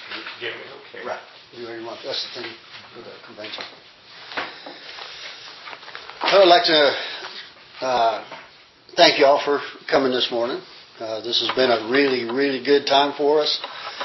Give me okay. Right. Do whatever you want. That's the thing for the convention. I would like to thank you all for coming this morning. This has been a really, really good time for us.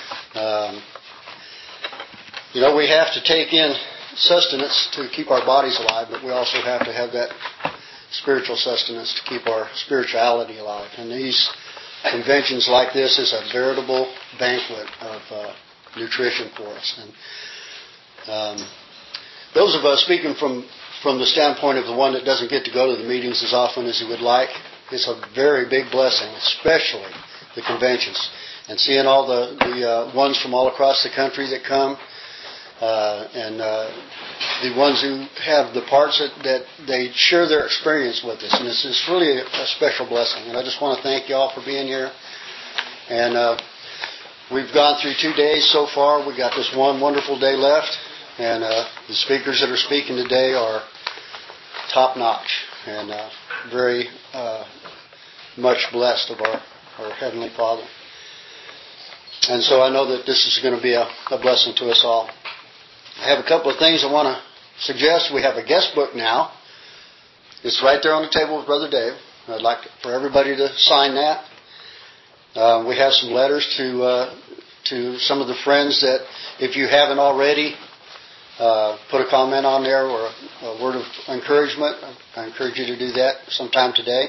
We have to take in sustenance to keep our bodies alive, but we also have to have that spiritual sustenance to keep our spirituality alive. And these conventions like this is a veritable banquet of nutrition for us. And those of us speaking from the standpoint of the one that doesn't get to go to the meetings as often as he would like, it's a very big blessing, especially the conventions. And seeing all the ones from all across the country that come, and the ones who have the parts that they share their experience with us. And it's really a special blessing. And I just want to thank you all for being here. And we've gone through 2 days so far. We got this one wonderful day left. And the speakers that are speaking today are top notch and very much blessed of our Heavenly Father. And so I know that this is going to be a blessing to us all. I have a couple of things I want to suggest. We have a guest book now. It's right there on the table with Brother Dave. I'd like for everybody to sign that. We have some letters to some of the friends that, if you haven't already, put a comment on there or a word of encouragement. I encourage you to do that sometime today.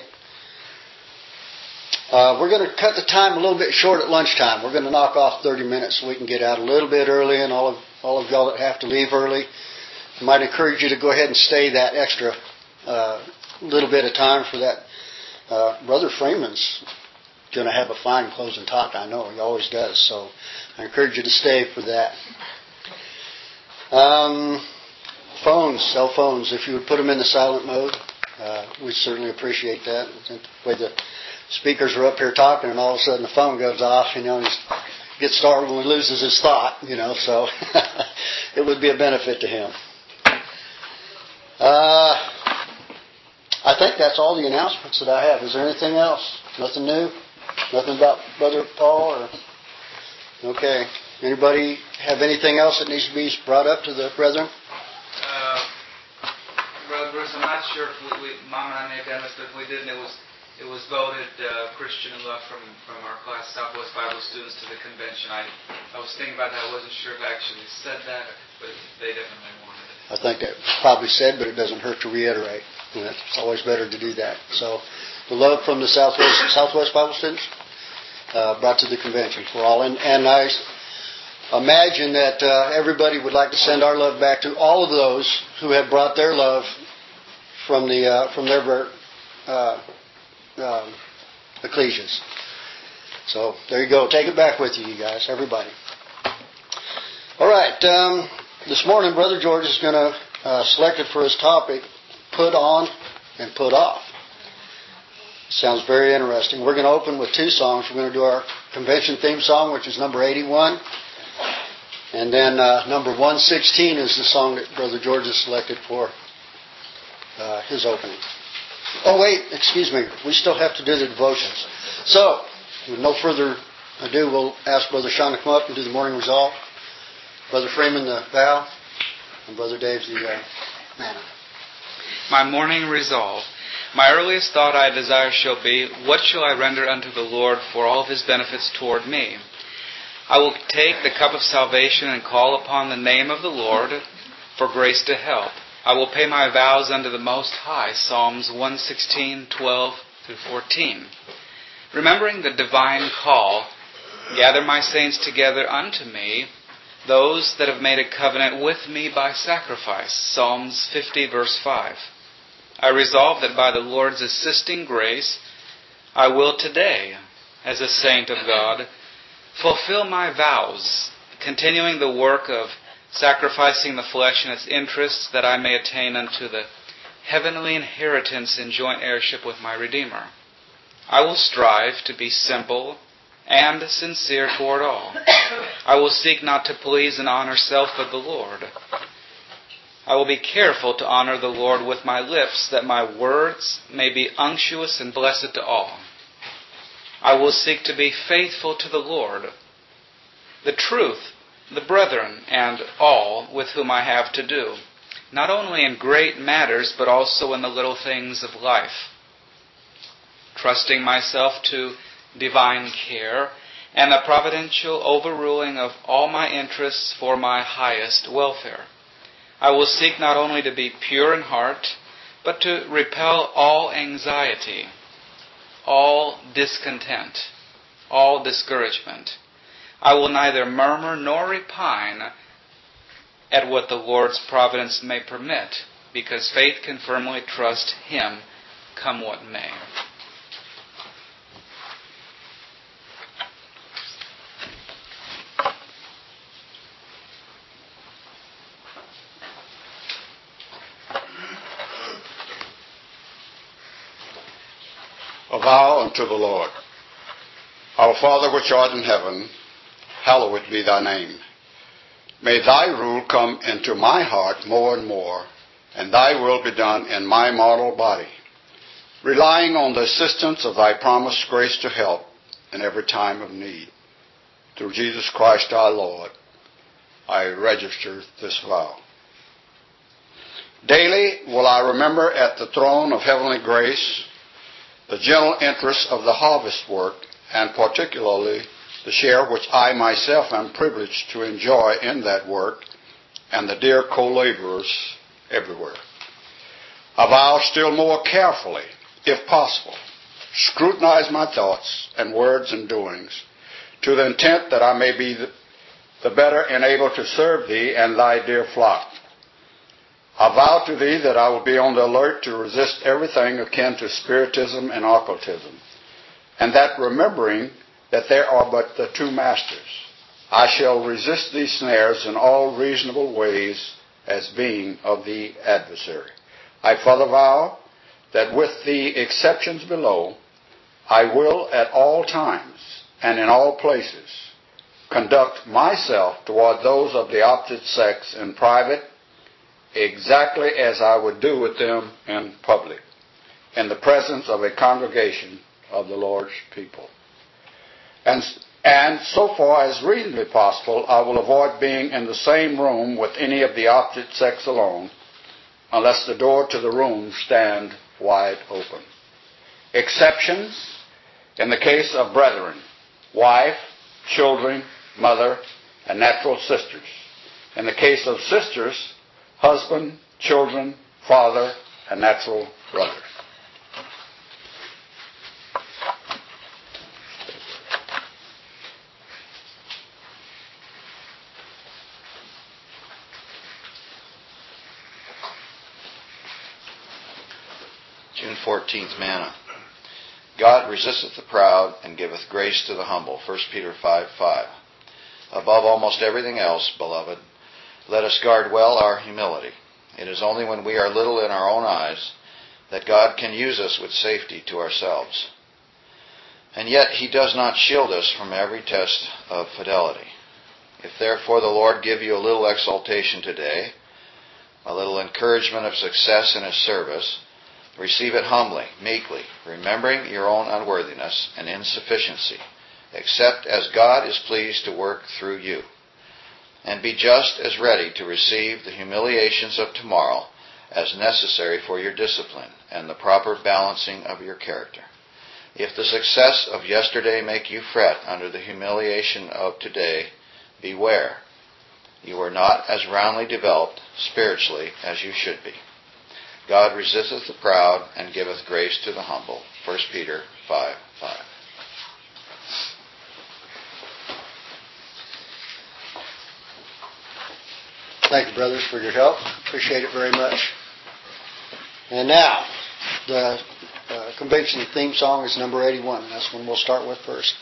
We're going to cut the time a little bit short at lunchtime. We're going to knock off 30 minutes so we can get out a little bit early, and all of y'all that have to leave early, I might encourage you to go ahead and stay that extra little bit of time for that. Brother Freeman's going to have a fine closing talk. I know he always does, so I encourage you to stay for that. Cell phones, if you would put them in the silent mode, we'd certainly appreciate that. The way the speakers are up here talking and all of a sudden the phone goes off, he gets startled and loses his thought, so it would be a benefit to him. I think that's all the announcements that I have. Is there anything else? Nothing new? Nothing about Brother Paul? Okay. Anybody have anything else that needs to be brought up to the brethren? Brother Bruce, I'm not sure if Mom and I may have done this, but if we didn't, it was voted Christian in Love from our class, Southwest Bible students, to the convention. I was thinking about that. I wasn't sure if I actually said that, but they definitely wanted it. I think that was probably said, but it doesn't hurt to reiterate. It's always better to do that. So, the love from the Southwest Bible students brought to the convention for all. And I imagine that everybody would like to send our love back to all of those who have brought their love from their ecclesias. So there you go. Take it back with you, you guys, everybody. All right. This morning, Brother George is going to select it for his topic, Put On and Put Off. Sounds very interesting. We're going to open with 2 songs. We're going to do our convention theme song, which is number 81. And then number 116 is the song that Brother George has selected for his opening. Oh, wait, excuse me. We still have to do the devotions. So, with no further ado, we'll ask Brother Sean to come up and do the morning resolve. Brother Freeman, the vow. And Brother Dave, the manna. My morning resolve. My earliest thought I desire shall be, what shall I render unto the Lord for all of His benefits toward me? I will take the cup of salvation and call upon the name of the Lord for grace to help. I will pay my vows unto the Most High. Psalms 116:12-14. Remembering the divine call, gather my saints together unto me, those that have made a covenant with me by sacrifice. Psalms 50, verse 5. I resolve that by the Lord's assisting grace, I will today, as a saint of God, fulfill my vows, continuing the work of sacrificing the flesh and its interests, that I may attain unto the heavenly inheritance in joint heirship with my Redeemer. I will strive to be simple and sincere toward all. I will seek not to please and honor self, but the Lord. I will be careful to honor the Lord with my lips, that my words may be unctuous and blessed to all. I will seek to be faithful to the Lord. The truth the brethren, and all with whom I have to do, not only in great matters, but also in the little things of life, trusting myself to divine care and the providential overruling of all my interests for my highest welfare. I will seek not only to be pure in heart, but to repel all anxiety, all discontent, all discouragement. I will neither murmur nor repine at what the Lord's providence may permit, because faith can firmly trust Him, come what may. A vow unto the Lord. Our Father which art in heaven, hallowed be thy name. May thy rule come into my heart more and more, and thy will be done in my mortal body, relying on the assistance of thy promised grace to help in every time of need. Through Jesus Christ our Lord, I register this vow. Daily will I remember at the throne of heavenly grace the gentle interests of the harvest work, and particularly the share which I myself am privileged to enjoy in that work, and the dear co-laborers everywhere. I vow still more carefully, if possible, scrutinize my thoughts and words and doings, to the intent that I may be the better enabled to serve thee and thy dear flock. I vow to thee that I will be on the alert to resist everything akin to spiritism and occultism, and that remembering that there are but the two masters, I shall resist these snares in all reasonable ways as being of the adversary. I further vow that with the exceptions below, I will at all times and in all places conduct myself toward those of the opposite sex in private exactly as I would do with them in public, in the presence of a congregation of the Lord's people. And so far as reasonably possible, I will avoid being in the same room with any of the opposite sex alone, unless the door to the room stand wide open. Exceptions in the case of brethren, wife, children, mother, and natural sisters. In the case of sisters, husband, children, father, and natural brothers. June 14th, manna. God resisteth the proud and giveth grace to the humble. 1 Peter 5:5. Above almost everything else, beloved, let us guard well our humility. It is only when we are little in our own eyes that God can use us with safety to ourselves. And yet He does not shield us from every test of fidelity. If therefore the Lord give you a little exaltation today, a little encouragement of success in His service, receive it humbly, meekly, remembering your own unworthiness and insufficiency, except as God is pleased to work through you. And be just as ready to receive the humiliations of tomorrow as necessary for your discipline and the proper balancing of your character. If the success of yesterday make you fret under the humiliation of today, beware. You are not as roundly developed spiritually as you should be. God resisteth the proud and giveth grace to the humble. 1 Peter 5:5. Thank you, brothers, for your help. Appreciate it very much. And now, the convention theme song is number 81. That's one we'll start with first.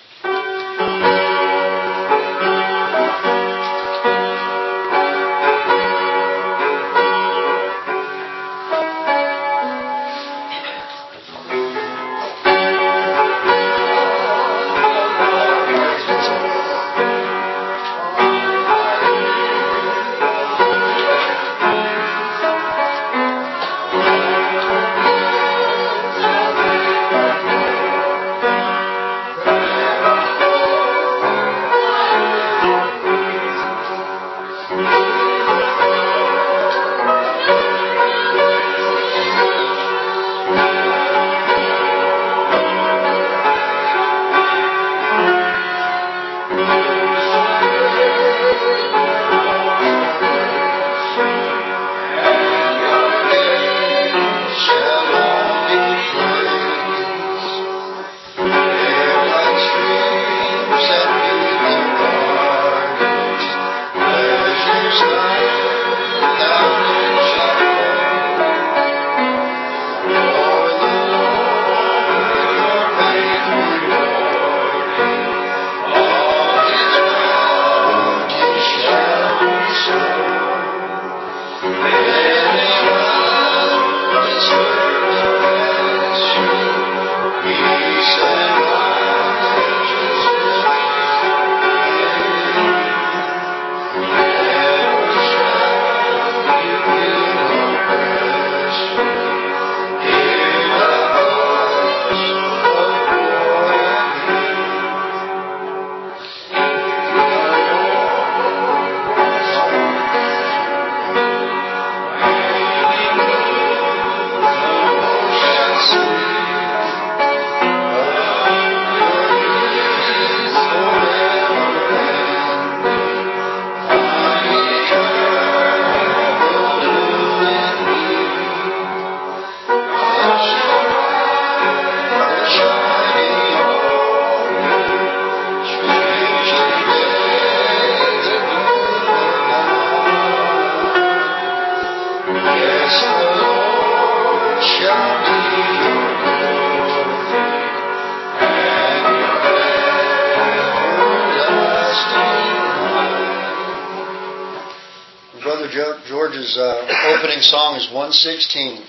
Brother George's opening song is 116.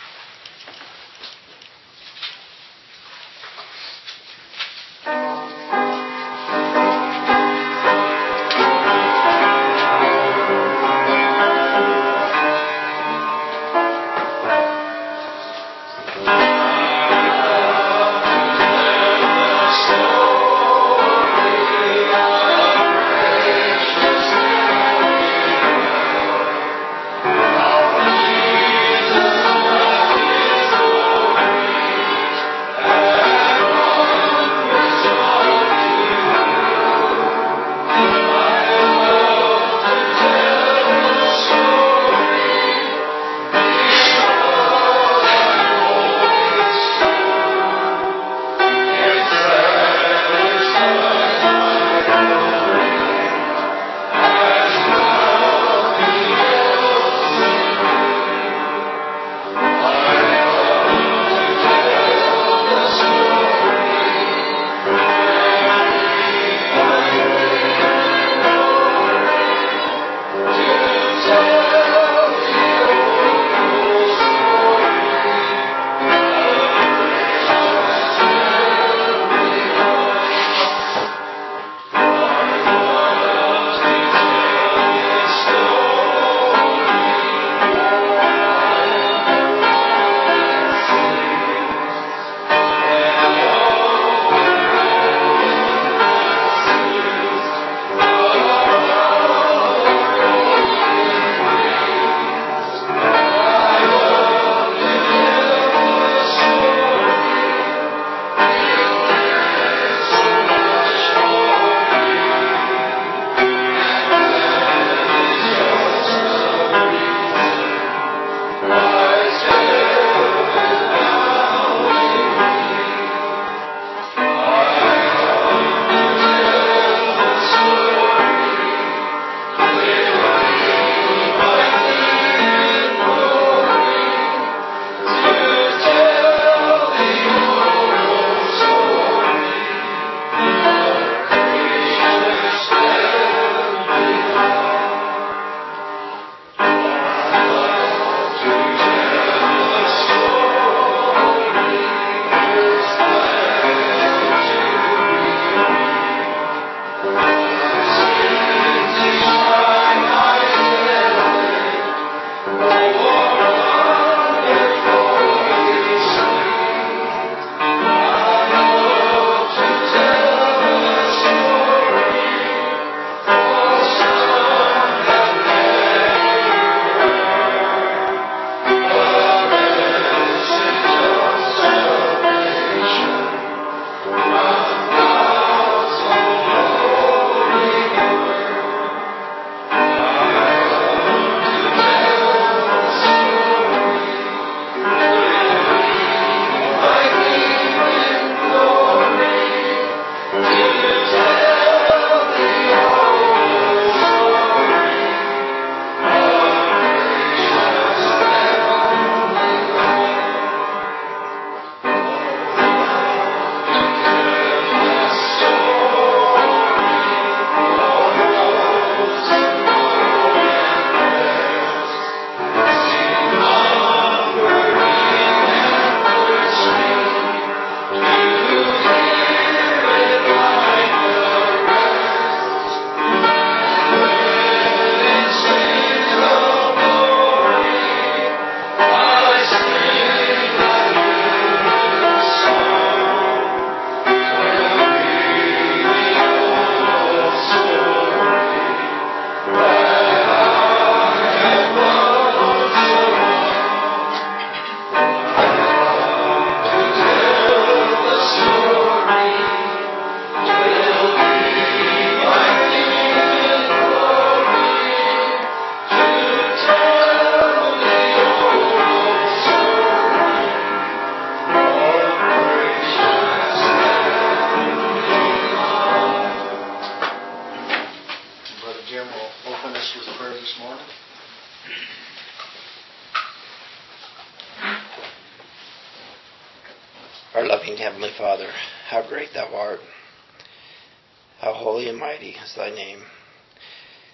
Our loving Heavenly Father, how great Thou art. How holy and mighty is Thy name.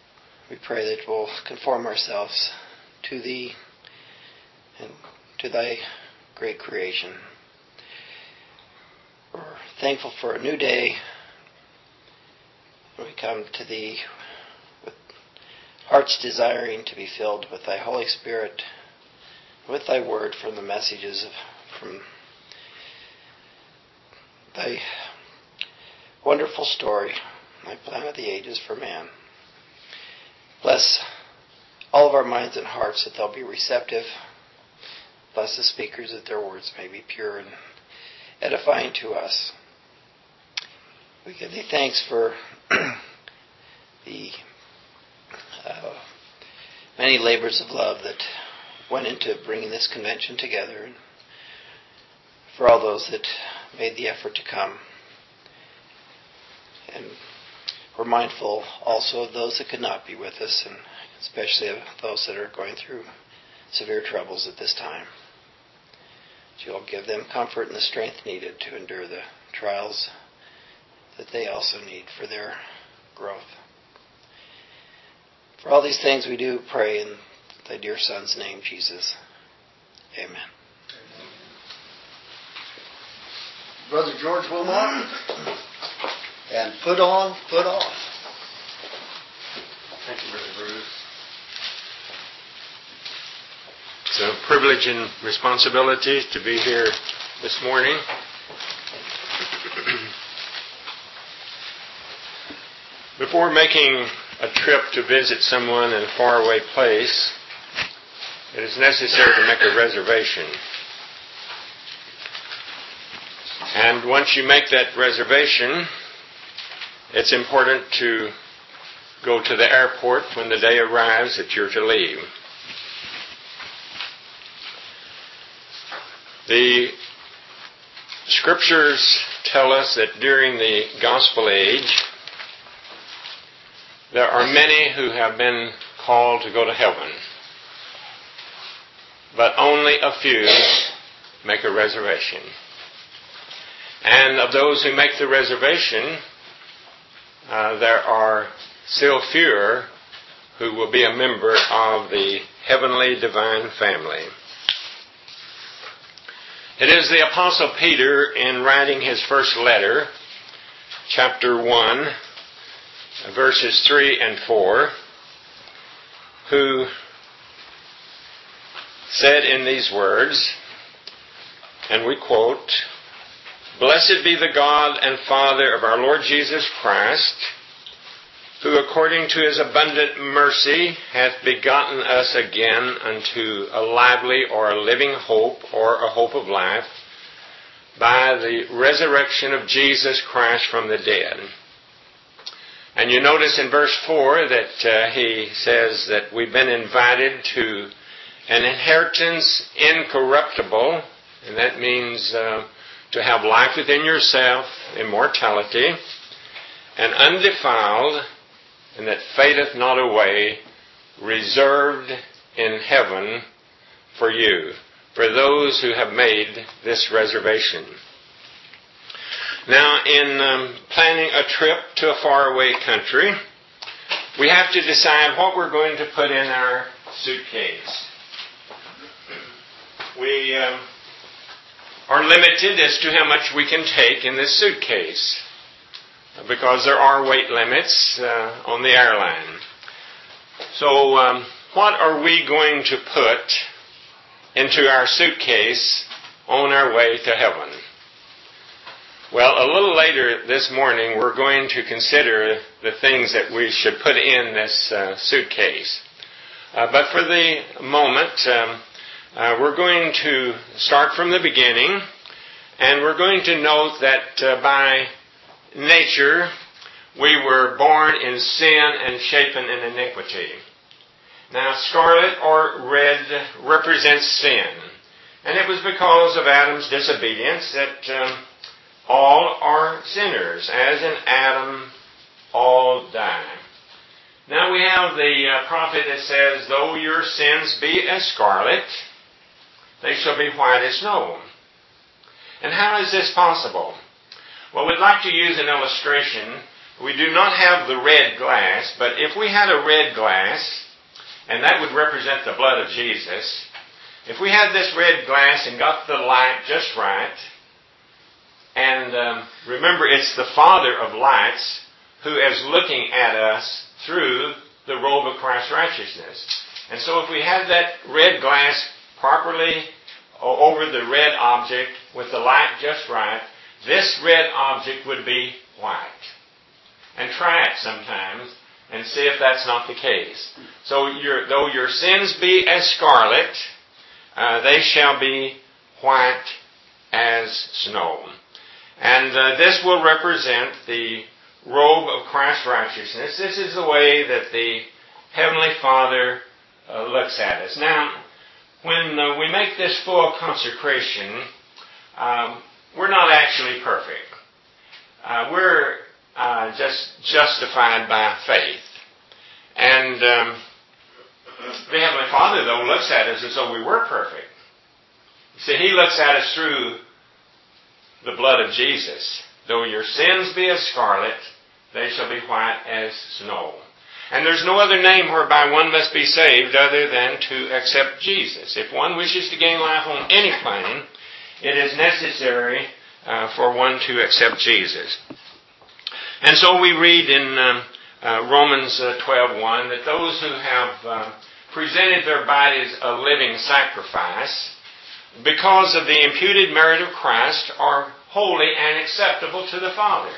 We pray that we'll conform ourselves to Thee and to Thy great creation. We're thankful for a new day. We come to Thee with hearts desiring to be filled with Thy Holy Spirit, with Thy Word from the messages from Thy wonderful story, Thy plan of the ages for man. Bless all of our minds and hearts that they'll be receptive. Bless the speakers that their words may be pure and edifying to us. We give Thee thanks for the many labors of love that went into bringing this convention together, and for all those that made the effort to come. And we're mindful also of those that could not be with us, and especially of those that are going through severe troubles at this time. That You'll give them comfort and the strength needed to endure the trials that they also need for their growth. For all these things we do pray in Thy dear Son's name, Jesus. Amen. Brother George Wilmot. And put on, put off. Thank you, Brother Bruce. It's a privilege and responsibility to be here this morning. Before making a trip to visit someone in a faraway place, it is necessary to make a reservation. And once you make that reservation, it's important to go to the airport when the day arrives that you're to leave. The Scriptures tell us that during the Gospel age, there are many who have been called to go to heaven, but only a few make a reservation. And of those who make the reservation, there are still fewer who will be a member of the heavenly divine family. It is the Apostle Peter, in writing his first letter, chapter 1, verses 3 and 4, who said in these words, and we quote, "Blessed be the God and Father of our Lord Jesus Christ, who according to His abundant mercy hath begotten us again unto a lively or a living hope or a hope of life by the resurrection of Jesus Christ from the dead." And you notice in verse 4 that he says that we've been invited to an inheritance incorruptible, and that means to have life within yourself, immortality, and undefiled, and that fadeth not away, reserved in heaven for you, for those who have made this reservation. Now, in planning a trip to a faraway country, we have to decide what we're going to put in our suitcase. We are limited as to how much we can take in this suitcase, because there are weight limits on the airline. So what are we going to put into our suitcase on our way to heaven? Well, a little later this morning, we're going to consider the things that we should put in this suitcase. But for the moment, we're going to start from the beginning, and we're going to note that by nature, we were born in sin and shapen in iniquity. Now, scarlet or red represents sin, and it was because of Adam's disobedience that all are sinners. As in Adam, all die. Now we have the prophet that says, "Though your sins be as scarlet, they shall be white as snow." And how is this possible? Well, we'd like to use an illustration We do not have the red glass, but if we had a red glass, and that would represent the blood of Jesus, if we had this red glass and got the light just right, and remember, it's the Father of lights who is looking at us through the robe of Christ's righteousness. And so if we had that red glass properly over the red object with the light just right, this red object would be white. And try it sometimes and see if that's not the case. So though your sins be as scarlet, they shall be white as snow. And this will represent the robe of Christ's righteousness. This is the way that the Heavenly Father looks at us. Now, when we make this full consecration, we're not actually perfect. We're just justified by faith. And the Heavenly Father, though, looks at us as though we were perfect. You see, He looks at us through the blood of Jesus. Though your sins be as scarlet, they shall be white as snow. And there's no other name whereby one must be saved other than to accept Jesus. If one wishes to gain life on any plane, it is necessary for one to accept Jesus. And so we read in Romans 12:1 that those who have presented their bodies a living sacrifice because of the imputed merit of Christ are holy and acceptable to the Father.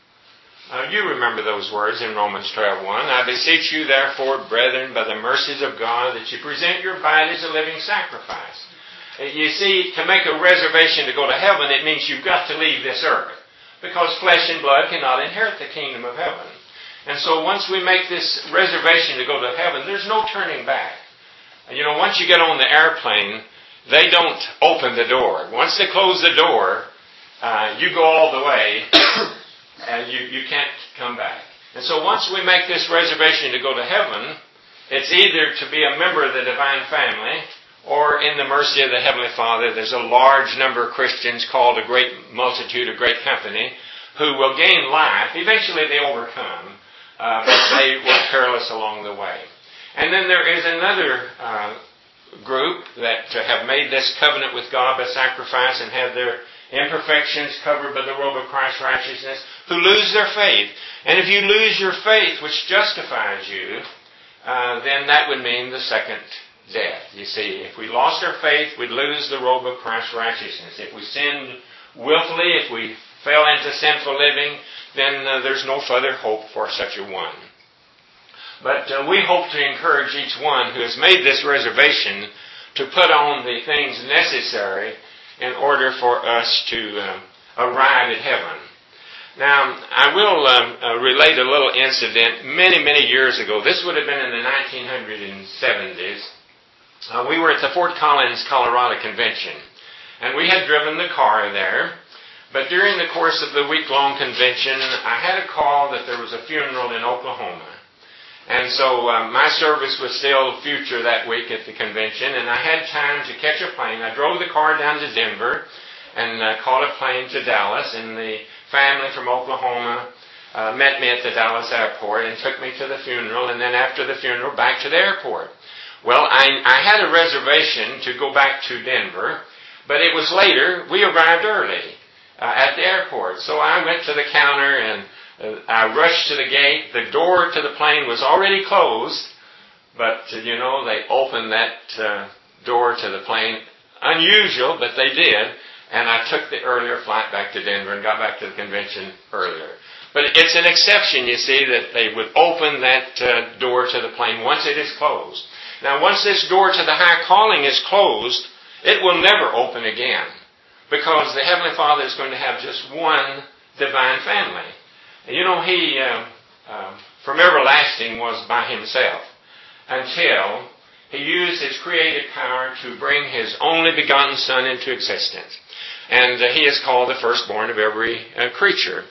You remember those words in Romans 12:1. I beseech you, therefore, brethren, by the mercies of God, that you present your bodies a living sacrifice. You see, to make a reservation to go to heaven, it means you've got to leave this earth, because flesh and blood cannot inherit the kingdom of heaven. And so once we make this reservation to go to heaven, there's no turning back. You know, once you get on the airplane, they don't open the door. Once they close the door, you go all the way, and you can't come back. And so once we make this reservation to go to heaven, it's either to be a member of the divine family, or in the mercy of the Heavenly Father, there's a large number of Christians called a great multitude, a great company, who will gain life. Eventually they overcome, but they were careless along the way. And then there is another group that have made this covenant with God by sacrifice and have their imperfections covered by the robe of Christ's righteousness, who lose their faith. And if you lose your faith, which justifies you, then that would mean the second death. You see, if we lost our faith, we'd lose the robe of Christ's righteousness. If we sinned willfully, if we fell into sinful living, then there's no further hope for such a one. But we hope to encourage each one who has made this reservation to put on the things necessary in order for us to arrive at heaven. Now, I will relate a little incident many, many years ago. This would have been in the 1970s. We were at the Fort Collins, Colorado convention, and we had driven the car there. But during the course of the week-long convention, I had a call that there was a funeral in Oklahoma. And so my service was still future that week at the convention, and I had time to catch a plane. I drove the car down to Denver and caught a plane to Dallas, and the family from Oklahoma met me at the Dallas airport and took me to the funeral, and then after the funeral, back to the airport. Well, I had a reservation to go back to Denver, but it was later. We arrived early at the airport. So I went to the counter and I rushed to the gate. The door to the plane was already closed, but, they opened that door to the plane. Unusual, but they did. And I took the earlier flight back to Denver and got back to the convention earlier. But it's an exception, you see, that they would open that door to the plane once it is closed. Now, once this door to the high calling is closed, it will never open again, because the Heavenly Father is going to have just one divine family. He, from everlasting, was by Himself until He used His creative power to bring His only begotten Son into existence. And He is called the firstborn of every creature.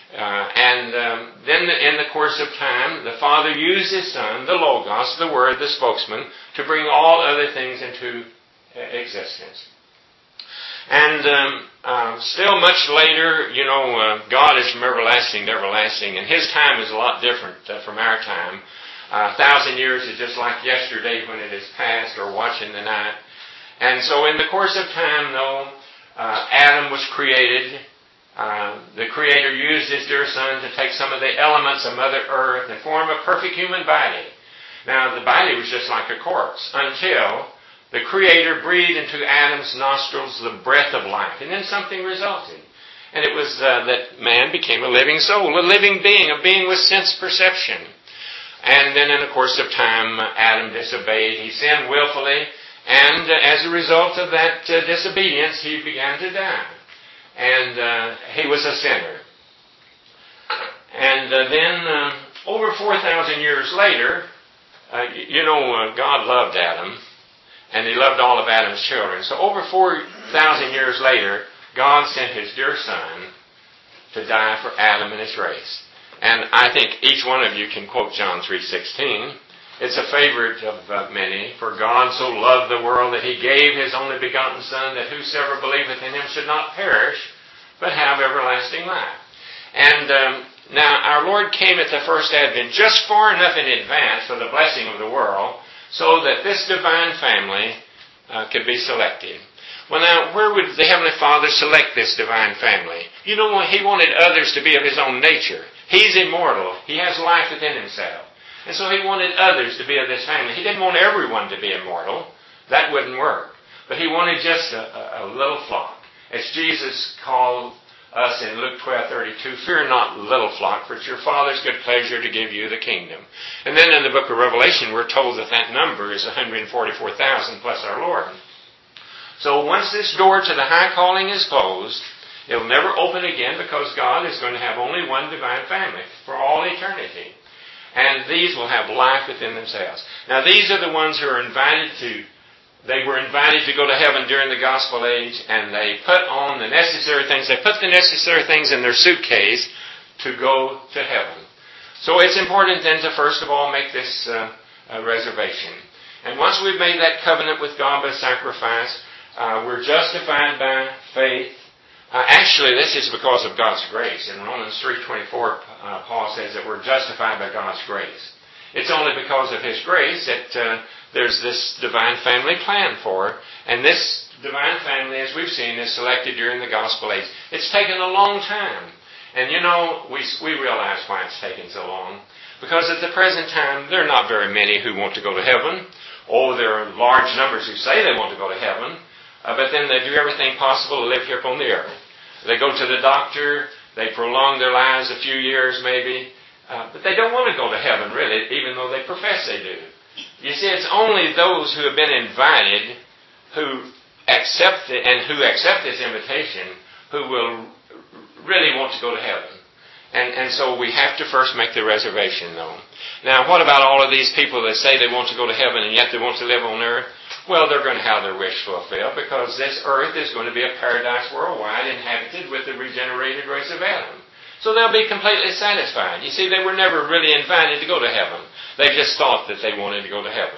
Then in the course of time, the Father used His Son, the Logos, the Word, the spokesman, to bring all other things into existence. And still much later, God is from everlasting to everlasting, and His time is a lot different from our time. 1,000 years is just like yesterday when it is past or watching the night. And so in the course of time, though, Adam was created. The Creator used His dear Son to take some of the elements of Mother Earth and form a perfect human body. Now, the body was just like a corpse until the Creator breathed into Adam's nostrils the breath of life, and then something resulted. And it was that man became a living soul, a living being, a being with sense perception. And then in the course of time, Adam disobeyed. He sinned willfully, and as a result of that disobedience, he began to die. And he was a sinner. And then over 4,000 years later, God loved Adam, and He loved all of Adam's children. So over 4,000 years later, God sent His dear Son to die for Adam and his race. And I think each one of you can quote John 3:16. It's a favorite of many. For God so loved the world that He gave His only begotten Son, that whosoever believeth in Him should not perish, but have everlasting life. And now our Lord came at the first advent just far enough in advance for the blessing of the world, so that this divine family could be selected. Well, now, where would the Heavenly Father select this divine family? He wanted others to be of His own nature. He's immortal. He has life within Himself. And so He wanted others to be of this family. He didn't want everyone to be immortal. That wouldn't work. But He wanted just a little flock. As Jesus called us in Luke 12:32, fear not, little flock, for it's your Father's good pleasure to give you the kingdom. And then in the book of Revelation, we're told that number is 144,000 plus our Lord. So once this door to the high calling is closed, it'll never open again, because God is going to have only one divine family for all eternity. And these will have life within themselves. Now these are the ones who are they were invited to go to heaven during the gospel age, and they put on the necessary things. They put the necessary things in their suitcase to go to heaven. So it's important then to first of all make this reservation. And once we've made that covenant with God by sacrifice, we're justified by faith. Actually, this is because of God's grace. In Romans 3:24, Paul says that we're justified by God's grace. It's only because of His grace that there's this divine family planned for. And this divine family, as we've seen, is selected during the gospel age. It's taken a long time. And we realize why it's taken so long. Because at the present time, there are not very many who want to go to heaven. Oh, there are large numbers who say they want to go to heaven. But then they do everything possible to live here upon the earth. They go to the doctor, they prolong their lives a few years maybe, but they don't want to go to heaven really, even though they profess they do. You see, it's only those who have been invited who accept this invitation who will really want to go to heaven. And so we have to first make the reservation though. Now, what about all of these people that say they want to go to heaven and yet they want to live on earth? Well, they're going to have their wish fulfilled, because this earth is going to be a paradise worldwide, inhabited with the regenerated race of Adam. So they'll be completely satisfied. You see, they were never really invited to go to heaven. They just thought that they wanted to go to heaven.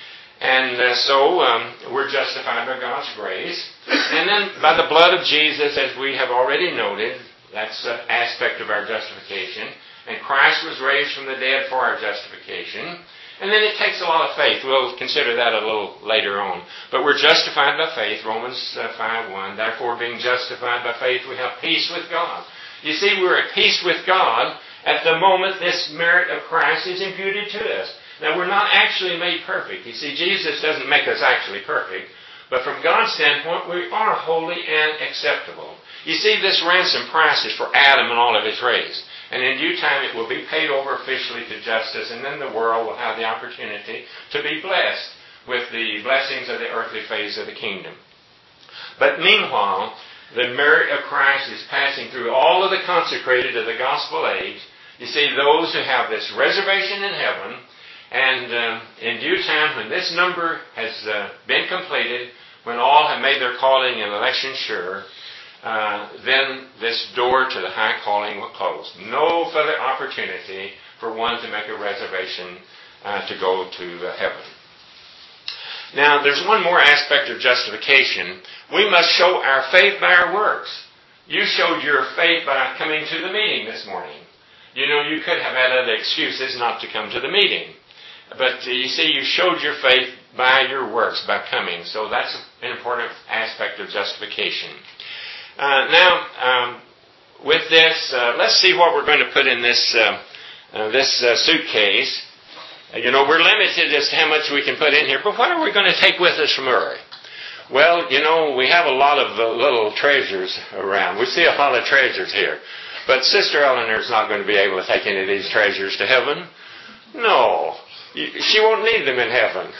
And so we're justified by God's grace. And then by the blood of Jesus, as we have already noted, that's an aspect of our justification. And Christ was raised from the dead for our justification. And then it takes a lot of faith. We'll consider that a little later on. But we're justified by faith, Romans 5:1. Therefore, being justified by faith, we have peace with God. You see, we're at peace with God at the moment this merit of Christ is imputed to us. Now, we're not actually made perfect. You see, Jesus doesn't make us actually perfect. But from God's standpoint, we are holy and acceptable. You see, this ransom price is for Adam and all of his race. And in due time it will be paid over officially to justice, and then the world will have the opportunity to be blessed with the blessings of the earthly phase of the kingdom. But meanwhile, the merit of Christ is passing through all of the consecrated of the gospel age. You see, those who have this reservation in heaven, and in due time, when this number has been completed, when all have made their calling and election sure, then this door to the high calling will close. No further opportunity for one to make a reservation to go to heaven. Now, there's one more aspect of justification. We must show our faith by our works. You showed your faith by coming to the meeting this morning. You know, you could have had other excuses not to come to the meeting. But you see, you showed your faith by your works, by coming. So that's an important aspect of justification. With this, let's see what we're going to put in this suitcase. You know, we're limited as to how much we can put in here, but what are we going to take with us from Uri? Well, you know, we have a lot of little treasures around. We see a lot of treasures here. But Sister Eleanor's not going to be able to take any of these treasures to heaven. No. She won't need them in heaven.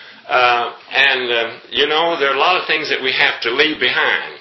You know, there are a lot of things that we have to leave behind.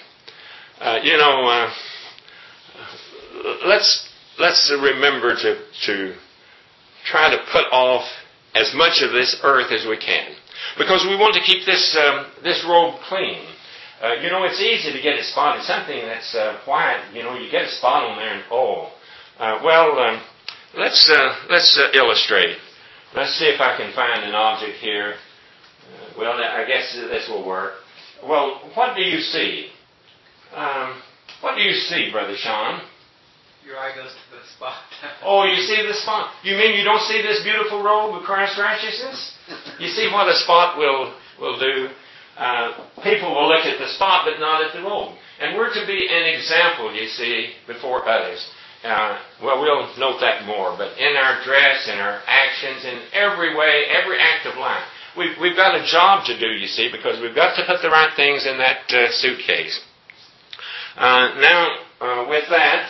Let's remember to try to put off as much of this earth as we can, because we want to keep this robe clean. You know, it's easy to get it spotted. Something that's white, you know, you get a spot on there and let's illustrate. Let's see if I can find an object here. I guess this will work. Well, what do you see? What do you see, Brother Sean? Your eye goes to the spot. Oh, you see the spot? You mean you don't see this beautiful robe of Christ's righteousness? You see what a spot will do? People will look at the spot but not at the robe. And we're to be an example, you see, before others. We'll note that more, but in our dress, in our actions, in every way, every act of life, we've got a job to do, you see, because we've got to put the right things in that suitcase. With that,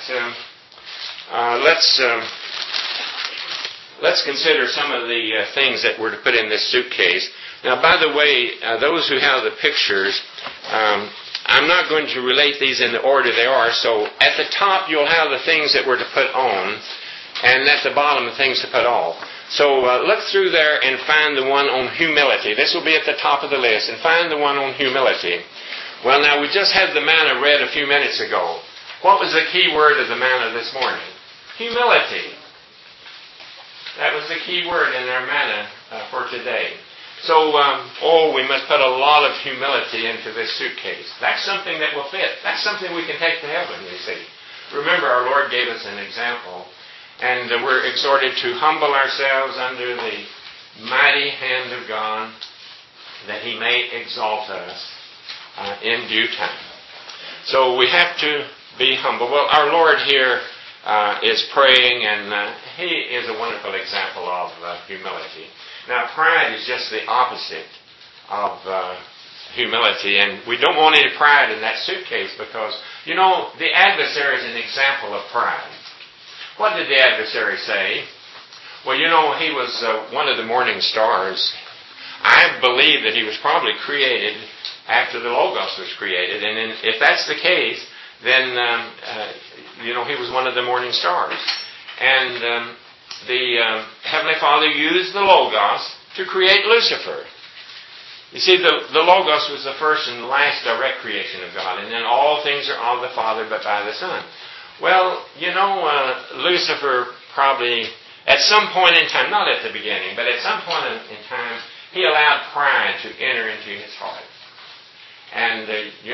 let's consider some of the things that we're to put in this suitcase. Now, by the way, those who have the pictures, I'm not going to relate these in the order they are, so at the top you'll have the things that we're to put on, and at the bottom the things to put off. So look through there and find the one on humility. This will be at the top of the list, and find the one on humility. Well, now, we just had the manna read a few minutes ago. What was the key word of the manna this morning? Humility. That was the key word in our manna for today. So, we must put a lot of humility into this suitcase. That's something that will fit. That's something we can take to heaven, you see. Remember, our Lord gave us an example, and we're exhorted to humble ourselves under the mighty hand of God, that He may exalt us in due time. So we have to be humble. Well, our Lord here is praying, and He is a wonderful example of humility. Now, pride is just the opposite of humility, and we don't want any pride in that suitcase because, you know, the adversary is an example of pride. What did the adversary say? Well, you know, he was one of the morning stars. I believe that he was probably created after the Logos was created, and if that's the case, then, he was one of the morning stars. And the Heavenly Father used the Logos to create Lucifer. You see, the Logos was the first and last direct creation of God, and then all things are of the Father but by the Son. Well, Lucifer probably, at some point in time, not at the beginning, but at some point in time, he allowed pride to enter into his heart. And,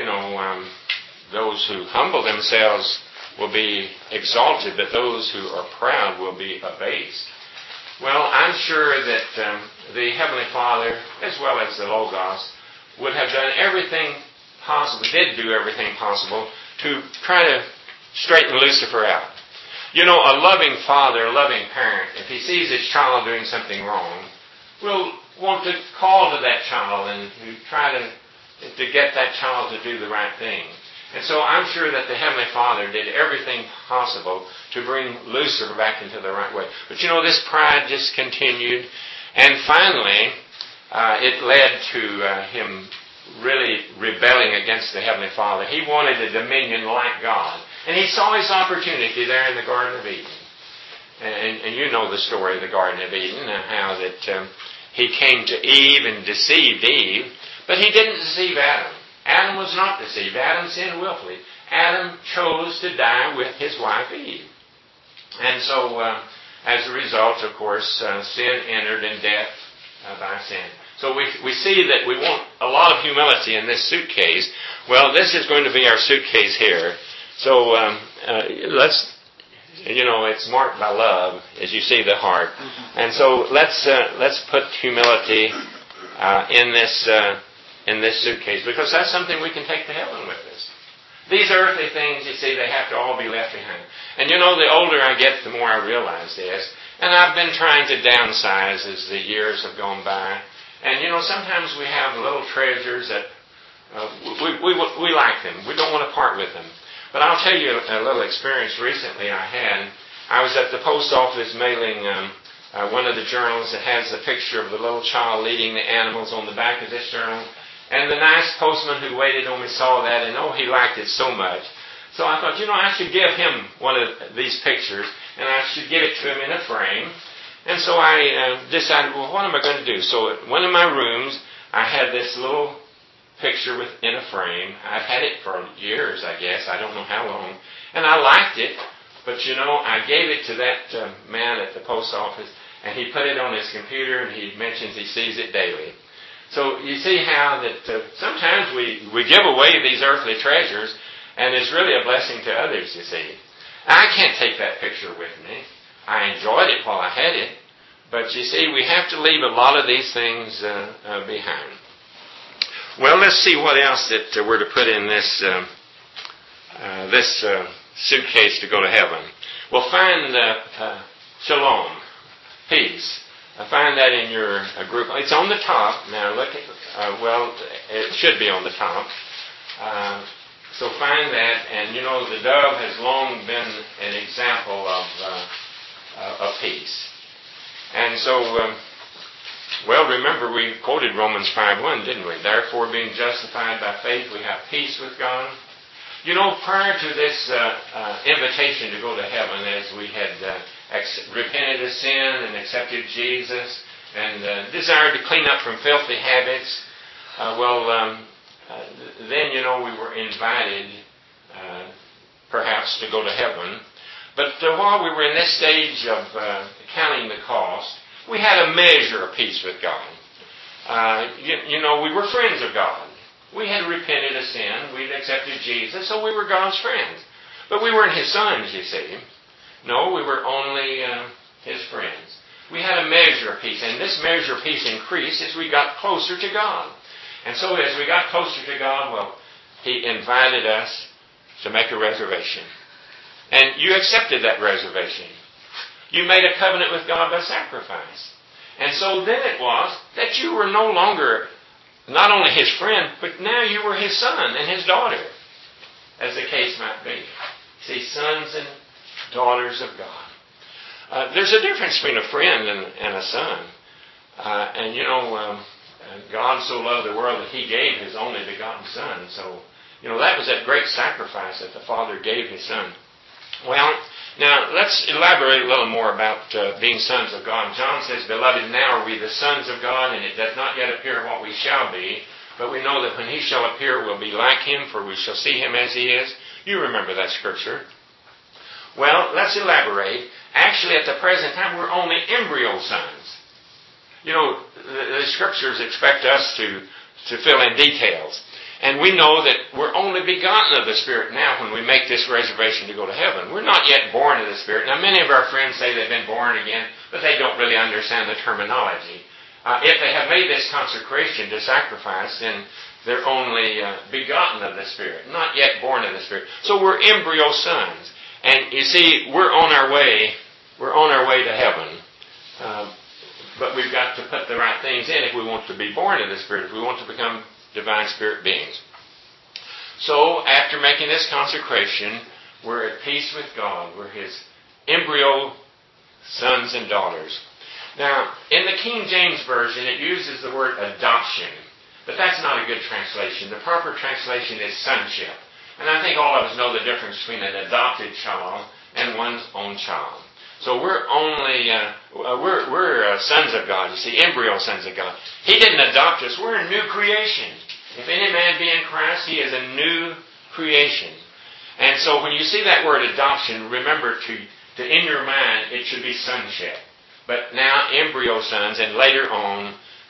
those who humble themselves will be exalted, but those who are proud will be abased. Well, I'm sure that the Heavenly Father, as well as the Logos, would have done everything possible, did do everything possible, to try to straighten Lucifer out. You know, a loving father, a loving parent, if he sees his child doing something wrong, will want to call to that child and try to get that child to do the right thing. And so I'm sure that the Heavenly Father did everything possible to bring Lucifer back into the right way. But this pride just continued. And finally, it led to him really rebelling against the Heavenly Father. He wanted a dominion like God. And he saw his opportunity there in the Garden of Eden. And you know the story of the Garden of Eden, and how that he came to Eve and deceived Eve. But he didn't deceive Adam. Adam was not deceived. Adam sinned willfully. Adam chose to die with his wife Eve. And so, as a result, of course, sin entered and death by sin. So we see that we want a lot of humility in this suitcase. Well, this is going to be our suitcase here. So let's, it's marked by love, as you see the heart. And so let's put humility in this suitcase, because that's something we can take to heaven with us. These earthly things, you see, they have to all be left behind. And the older I get, the more I realize this. And I've been trying to downsize as the years have gone by. And, sometimes we have little treasures that we like them. We don't want to part with them. But I'll tell you a little experience recently I had. I was at the post office mailing one of the journals that has a picture of the little child leading the animals on the back of this journal. And the nice postman who waited on me saw that, and he liked it so much. So I thought, I should give him one of these pictures, and I should give it to him in a frame. And so I decided, well, what am I going to do? So at one of my rooms, I had this little picture in a frame. I've had it for years, I guess. I don't know how long. And I liked it, but I gave it to that man at the post office, and he put it on his computer, and he mentions he sees it daily. So you see how that sometimes we give away these earthly treasures, and it's really a blessing to others, you see. I can't take that picture with me. I enjoyed it while I had it, but you see, we have to leave a lot of these things behind. Well, let's see what else that we're to put in this suitcase to go to heaven. We'll find shalom, peace. I find that in your group. It's on the top. Now look at, it should be on the top. So find that, and the dove has long been an example of peace. And so, remember we quoted Romans 5:1, didn't we? Therefore, being justified by faith, we have peace with God. Prior to this invitation to go to heaven, as we had repented of sin and accepted Jesus and desired to clean up from filthy habits, then we were invited perhaps to go to heaven. But while we were in this stage of counting the cost, we had a measure of peace with God. We were friends of God. We had repented of sin. We'd accepted Jesus, so we were God's friends. But we weren't His sons, you see. No, we were only His friends. We had a measure of peace, and this measure of peace increased as we got closer to God. And so as we got closer to God, He invited us to make a reservation. And you accepted that reservation. You made a covenant with God by sacrifice. And so then it was that you were no longer not only His friend, but now you were His son and His daughter, as the case might be. See, sons and daughters of God. There's a difference between a friend and a son. God so loved the world that He gave His only begotten Son. So, that was that great sacrifice that the Father gave His Son. Well, now let's elaborate a little more about being sons of God. John says, "Beloved, now are we the sons of God, and it does not yet appear what we shall be. But we know that when He shall appear, we'll be like Him, for we shall see Him as He is." You remember that scripture. Well, let's elaborate. Actually, at the present time, we're only embryo sons. The scriptures expect us to fill in details. And we know that we're only begotten of the Spirit now when we make this reservation to go to heaven. We're not yet born of the Spirit. Now, many of our friends say they've been born again, but they don't really understand the terminology. If they have made this consecration to sacrifice, then they're only begotten of the Spirit, not yet born of the Spirit. So we're embryo sons. And you see, we're on our way to heaven. But we've got to put the right things in if we want to be born of the Spirit, if we want to become divine spirit beings. So, after making this consecration, we're at peace with God. We're His embryo sons and daughters. Now, in the King James Version, it uses the word adoption. But that's not a good translation. The proper translation is sonship. And I think all of us know the difference between an adopted child and one's own child. So we're only, we're sons of God, you see, embryo sons of God. He didn't adopt us. We're a new creation. If any man be in Christ, he is a new creation. And so when you see that word adoption, remember to in your mind, it should be sonship. But now embryo sons, and later on,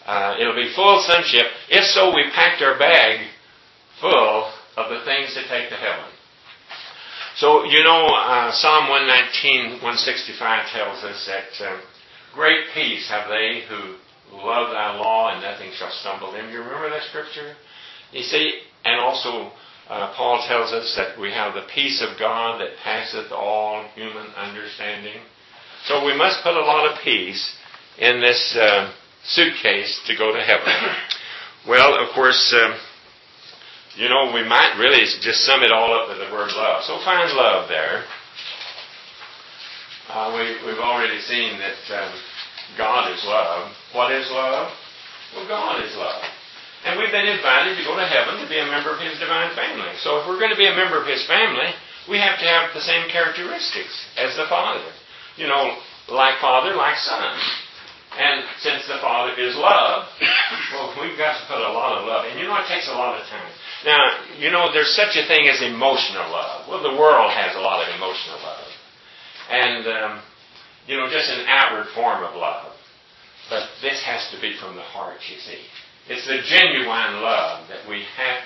It'll be full of sonship. If so, we packed our bag full of the things that take to heaven. So, Psalm 119, 165 tells us that great peace have they who love thy law, and nothing shall stumble them. You remember that scripture? You see, and also Paul tells us that we have the peace of God that passeth all human understanding. So we must put a lot of peace in this suitcase to go to heaven. Well, of course, we might really just sum it all up with the word love. So find love there. We've already seen that God is love. What is love? Well, God is love. And we've been invited to go to heaven to be a member of His divine family. So if we're going to be a member of His family, we have to have the same characteristics as the Father. Like Father, like Son. And since the Father is love, well, we've got to put a lot of love. And it takes a lot of time. Now, there's such a thing as emotional love. Well, the world has a lot of emotional love. And, just an outward form of love. But this has to be from the heart, you see. It's the genuine love that we have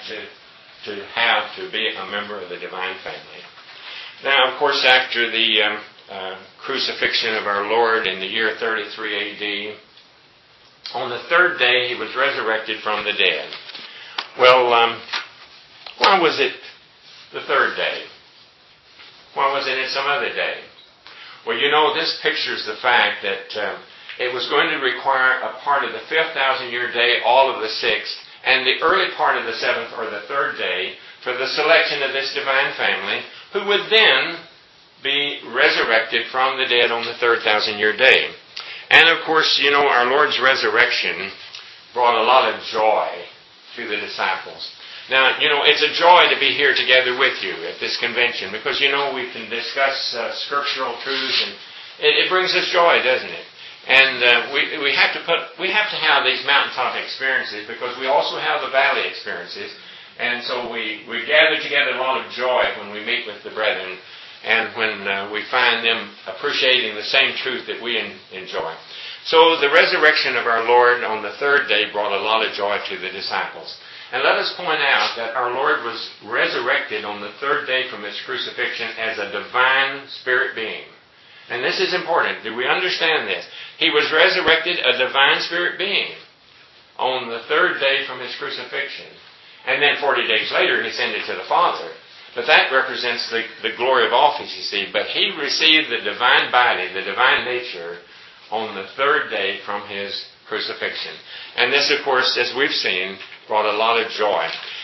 to be a member of the divine family. Now, of course, after the crucifixion of our Lord in the year 33 AD, on the third day He was resurrected from the dead. Well, why was it the third day? Why wasn't it some other day? Well, this pictures the fact that it was going to require a part of the 5,000-year day, all of the sixth, and the early part of the seventh or the third day for the selection of this divine family, who would then be resurrected from the dead on the 3,000-year day. And of course, our Lord's resurrection brought a lot of joy to the disciples. Now, it's a joy to be here together with you at this convention because, we can discuss scriptural truths and it brings us joy, doesn't it? And we have to have these mountaintop experiences because we also have the valley experiences. And so we gather together a lot of joy when we meet with the brethren and when we find them appreciating the same truth that we enjoy. So the resurrection of our Lord on the third day brought a lot of joy to the disciples. And let us point out that our Lord was resurrected on the third day from His crucifixion as a divine spirit being. And this is important. Do we understand this? He was resurrected a divine spirit being on the third day from His crucifixion. And then 40 days later, He ascended to the Father. But that represents the glory of office, you see. But He received the divine body, the divine nature, on the third day from His crucifixion. And this, of course, as we've seen, brought a lot of joy.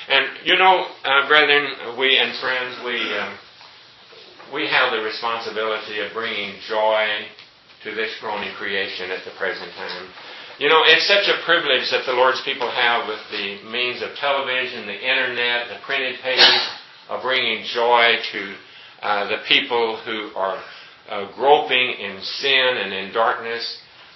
And, brethren, we and friends, we have the responsibility of bringing joy to this groaning creation at the present time. It's such a privilege that the Lord's people have with the means of television, the internet, the printed page, of bringing joy to the people who are groping in sin and in darkness.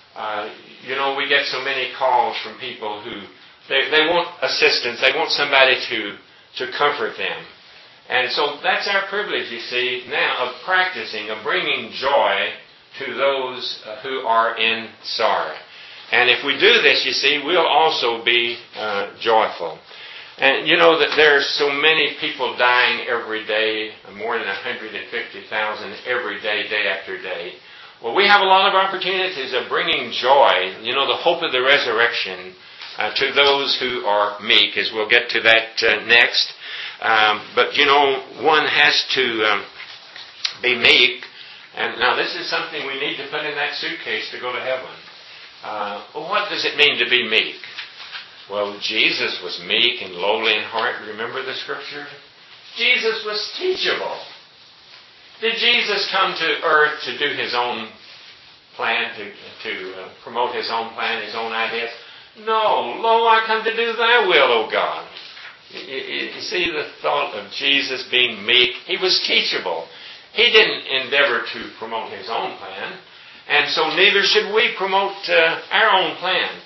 We get so many calls from people who they want assistance. They want somebody to comfort them. And so that's our privilege, you see, now of practicing, of bringing joy to those who are in sorrow. And if we do this, you see, we'll also be joyful. And that there are so many people dying every day, more than 150,000 every day, day after day. Well, we have a lot of opportunities of bringing joy, the hope of the resurrection, to those who are meek, as we'll get to that next. But one has to be meek. And now this is something we need to put in that suitcase to go to heaven. What does it mean to be meek? Well, Jesus was meek and lowly in heart. Remember the scripture? Jesus was teachable. Did Jesus come to earth to do His own plan, to promote His own plan, His own ideas? No. Lo, I come to do Thy will, O God. You see the thought of Jesus being meek. He was teachable. He didn't endeavor to promote His own plan. And so neither should we promote our own plan.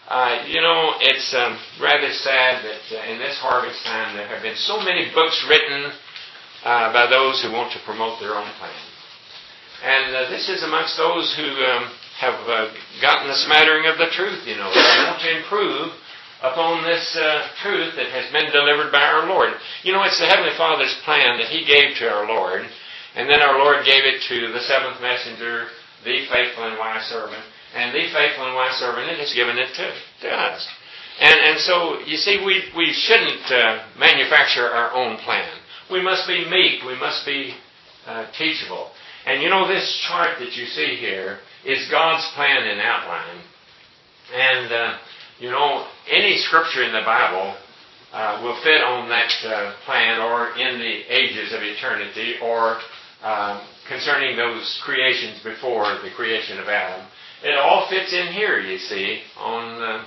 It's rather sad that in this harvest time there have been so many books written by those who want to promote their own plan. And this is amongst those who have gotten a smattering of the truth, you know. We want to improve upon this truth that has been delivered by our Lord. You know, it's the Heavenly Father's plan that He gave to our Lord, and then our Lord gave it to the seventh messenger, the faithful and wise servant, and the faithful and wise servant has given it to us. And so, you see, we shouldn't manufacture our own plan. We must be meek. We must be teachable. And you know, this chart that you see here is God's plan in outline. And, you know, any scripture in the Bible will fit on that plan, or in the ages of eternity, or concerning those creations before the creation of Adam. It all fits in here, you see, on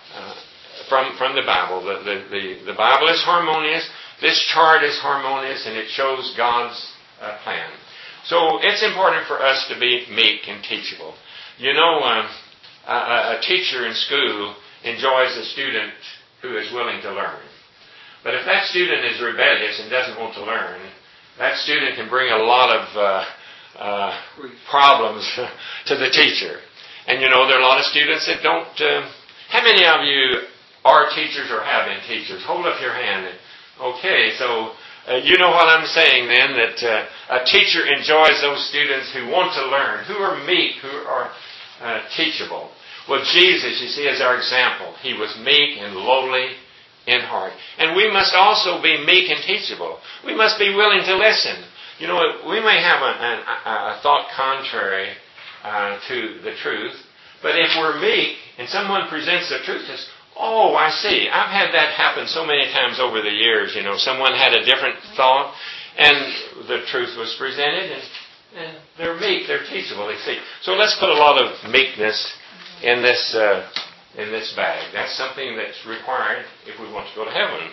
from the Bible. The Bible is harmonious. This chart is harmonious, and it shows God's plan. So it's important for us to be meek and teachable. You know, a teacher in school enjoys a student who is willing to learn. But if that student is rebellious and doesn't want to learn, that student can bring a lot of problems to the teacher. And you know, there are a lot of students that don't... how many of you are teachers or have been teachers? Hold up your hand. Okay, so you know what I'm saying then, that a teacher enjoys those students who want to learn, who are meek, who are teachable. Well, Jesus, you see, is our example. He was meek and lowly in heart. And we must also be meek and teachable. We must be willing to listen. You know, we may have a thought contrary to the truth, but if we're meek and someone presents the truth to us, oh, I see. I've had that happen so many times over the years. You know, someone had a different thought, and the truth was presented, and they're meek, they're teachable, they see. So let's put a lot of meekness in this bag. That's something that's required if we want to go to heaven.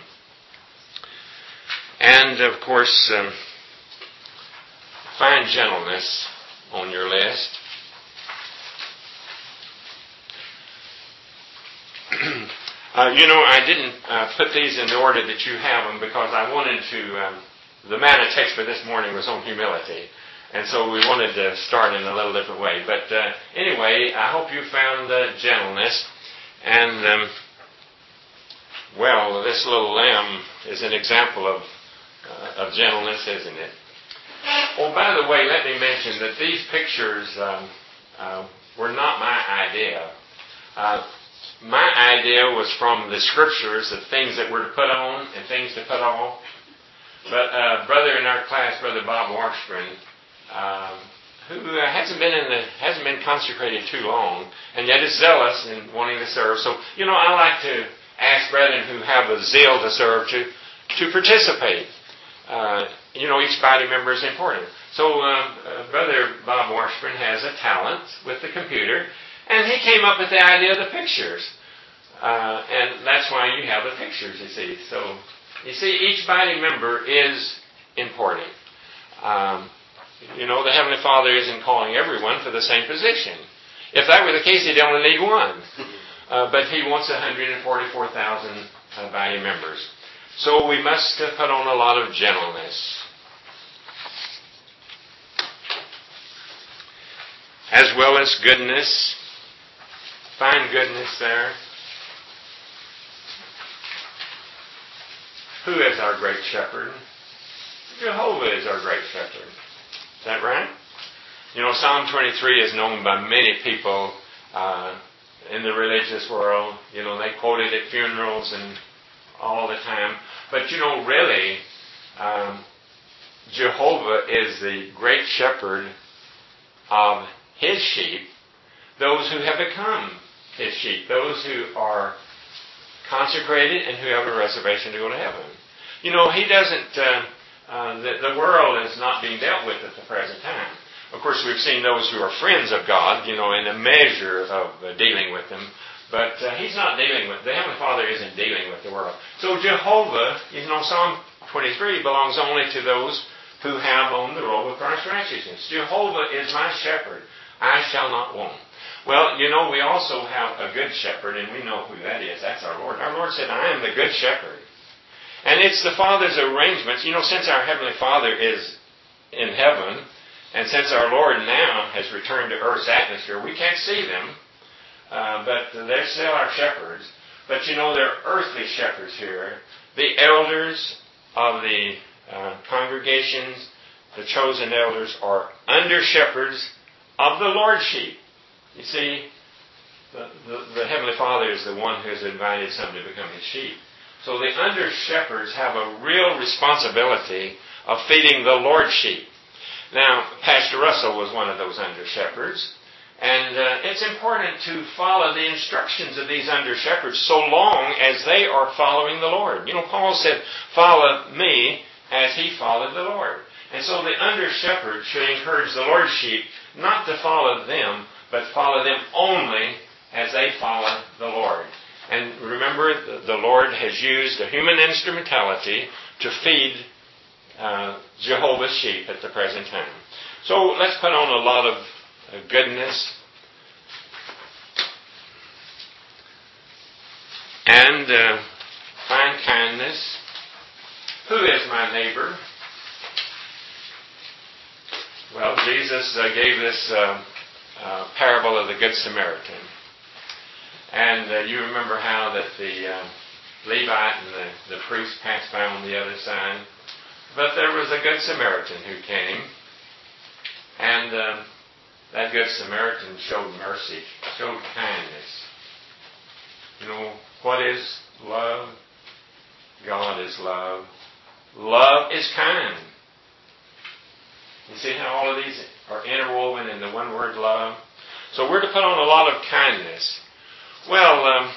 And, of course, find gentleness on your list. You know, I didn't put these in the order that you have them because I wanted to... the manna text for this morning was on humility. And so we wanted to start in a little different way. But anyway, I hope you found gentleness. And, well, this little lamb is an example of gentleness, isn't it? Oh, by the way, let me mention that these pictures were not my idea. My idea was from the scriptures of things that were to put on and things to put off. But a brother in our class, Brother Bob Washburn, who hasn't been consecrated too long, and yet is zealous in wanting to serve. So, you know, I like to ask brethren who have a zeal to serve to participate. You know, each body member is important. So, Brother Bob Washburn has a talent with the computer, and he came up with the idea of the pictures. And that's why you have the pictures, you see. So, you see, each body member is important. You know, the Heavenly Father isn't calling everyone for the same position. If that were the case, He'd only need one. But He wants 144,000 body members. So we must put on a lot of gentleness. As well as goodness. Find goodness there. Who is our great shepherd? Jehovah is our great shepherd. Is that right? You know, Psalm 23 is known by many people in the religious world. You know, they quote it at funerals and all the time. But, you know, really, Jehovah is the great shepherd of His sheep, those who have become His sheep, those who are consecrated and who have a reservation to go to heaven. You know, He doesn't... the world is not being dealt with at the present time. Of course, we've seen those who are friends of God, you know, in a measure of dealing with them. But He's not dealing with... The Heavenly Father isn't dealing with the world. So Jehovah, you know, Psalm 23 belongs only to those who have on the robe of Christ's righteousness. Jehovah is my shepherd. I shall not want. Well, you know, we also have a good shepherd, and we know who that is. That's our Lord. Our Lord said, I am the good shepherd. And it's the Father's arrangements. You know, since our Heavenly Father is in heaven, And since our Lord now has returned to earth's atmosphere, we can't see them, but they're still our shepherds. But they're earthly shepherds here. The elders of the congregations, the chosen elders, are under shepherds of the Lord's sheep. You see, the Heavenly Father is the one who has invited some to become His sheep. So the under shepherds have a real responsibility of feeding the Lord's sheep. Now, Pastor Russell was one of those under shepherds, and it's important to follow the instructions of these under shepherds so long as they are following the Lord. Paul said, "Follow me as he followed the Lord." And so the under shepherd should encourage the Lord's sheep not to follow them, but follow them only as they follow the Lord. And remember, the Lord has used a human instrumentality to feed Jehovah's sheep at the present time. So let's put on a lot of goodness and find kindness. Who is my neighbor? Well, Jesus gave this parable of the Good Samaritan. And you remember how that the Levite and the priest passed by on the other side. But there was a Good Samaritan who came. And that Good Samaritan showed mercy, showed kindness. What is love? God is love. Love is kind. You see how all of these are interwoven in the one word love? So we're to put on a lot of kindness. Well,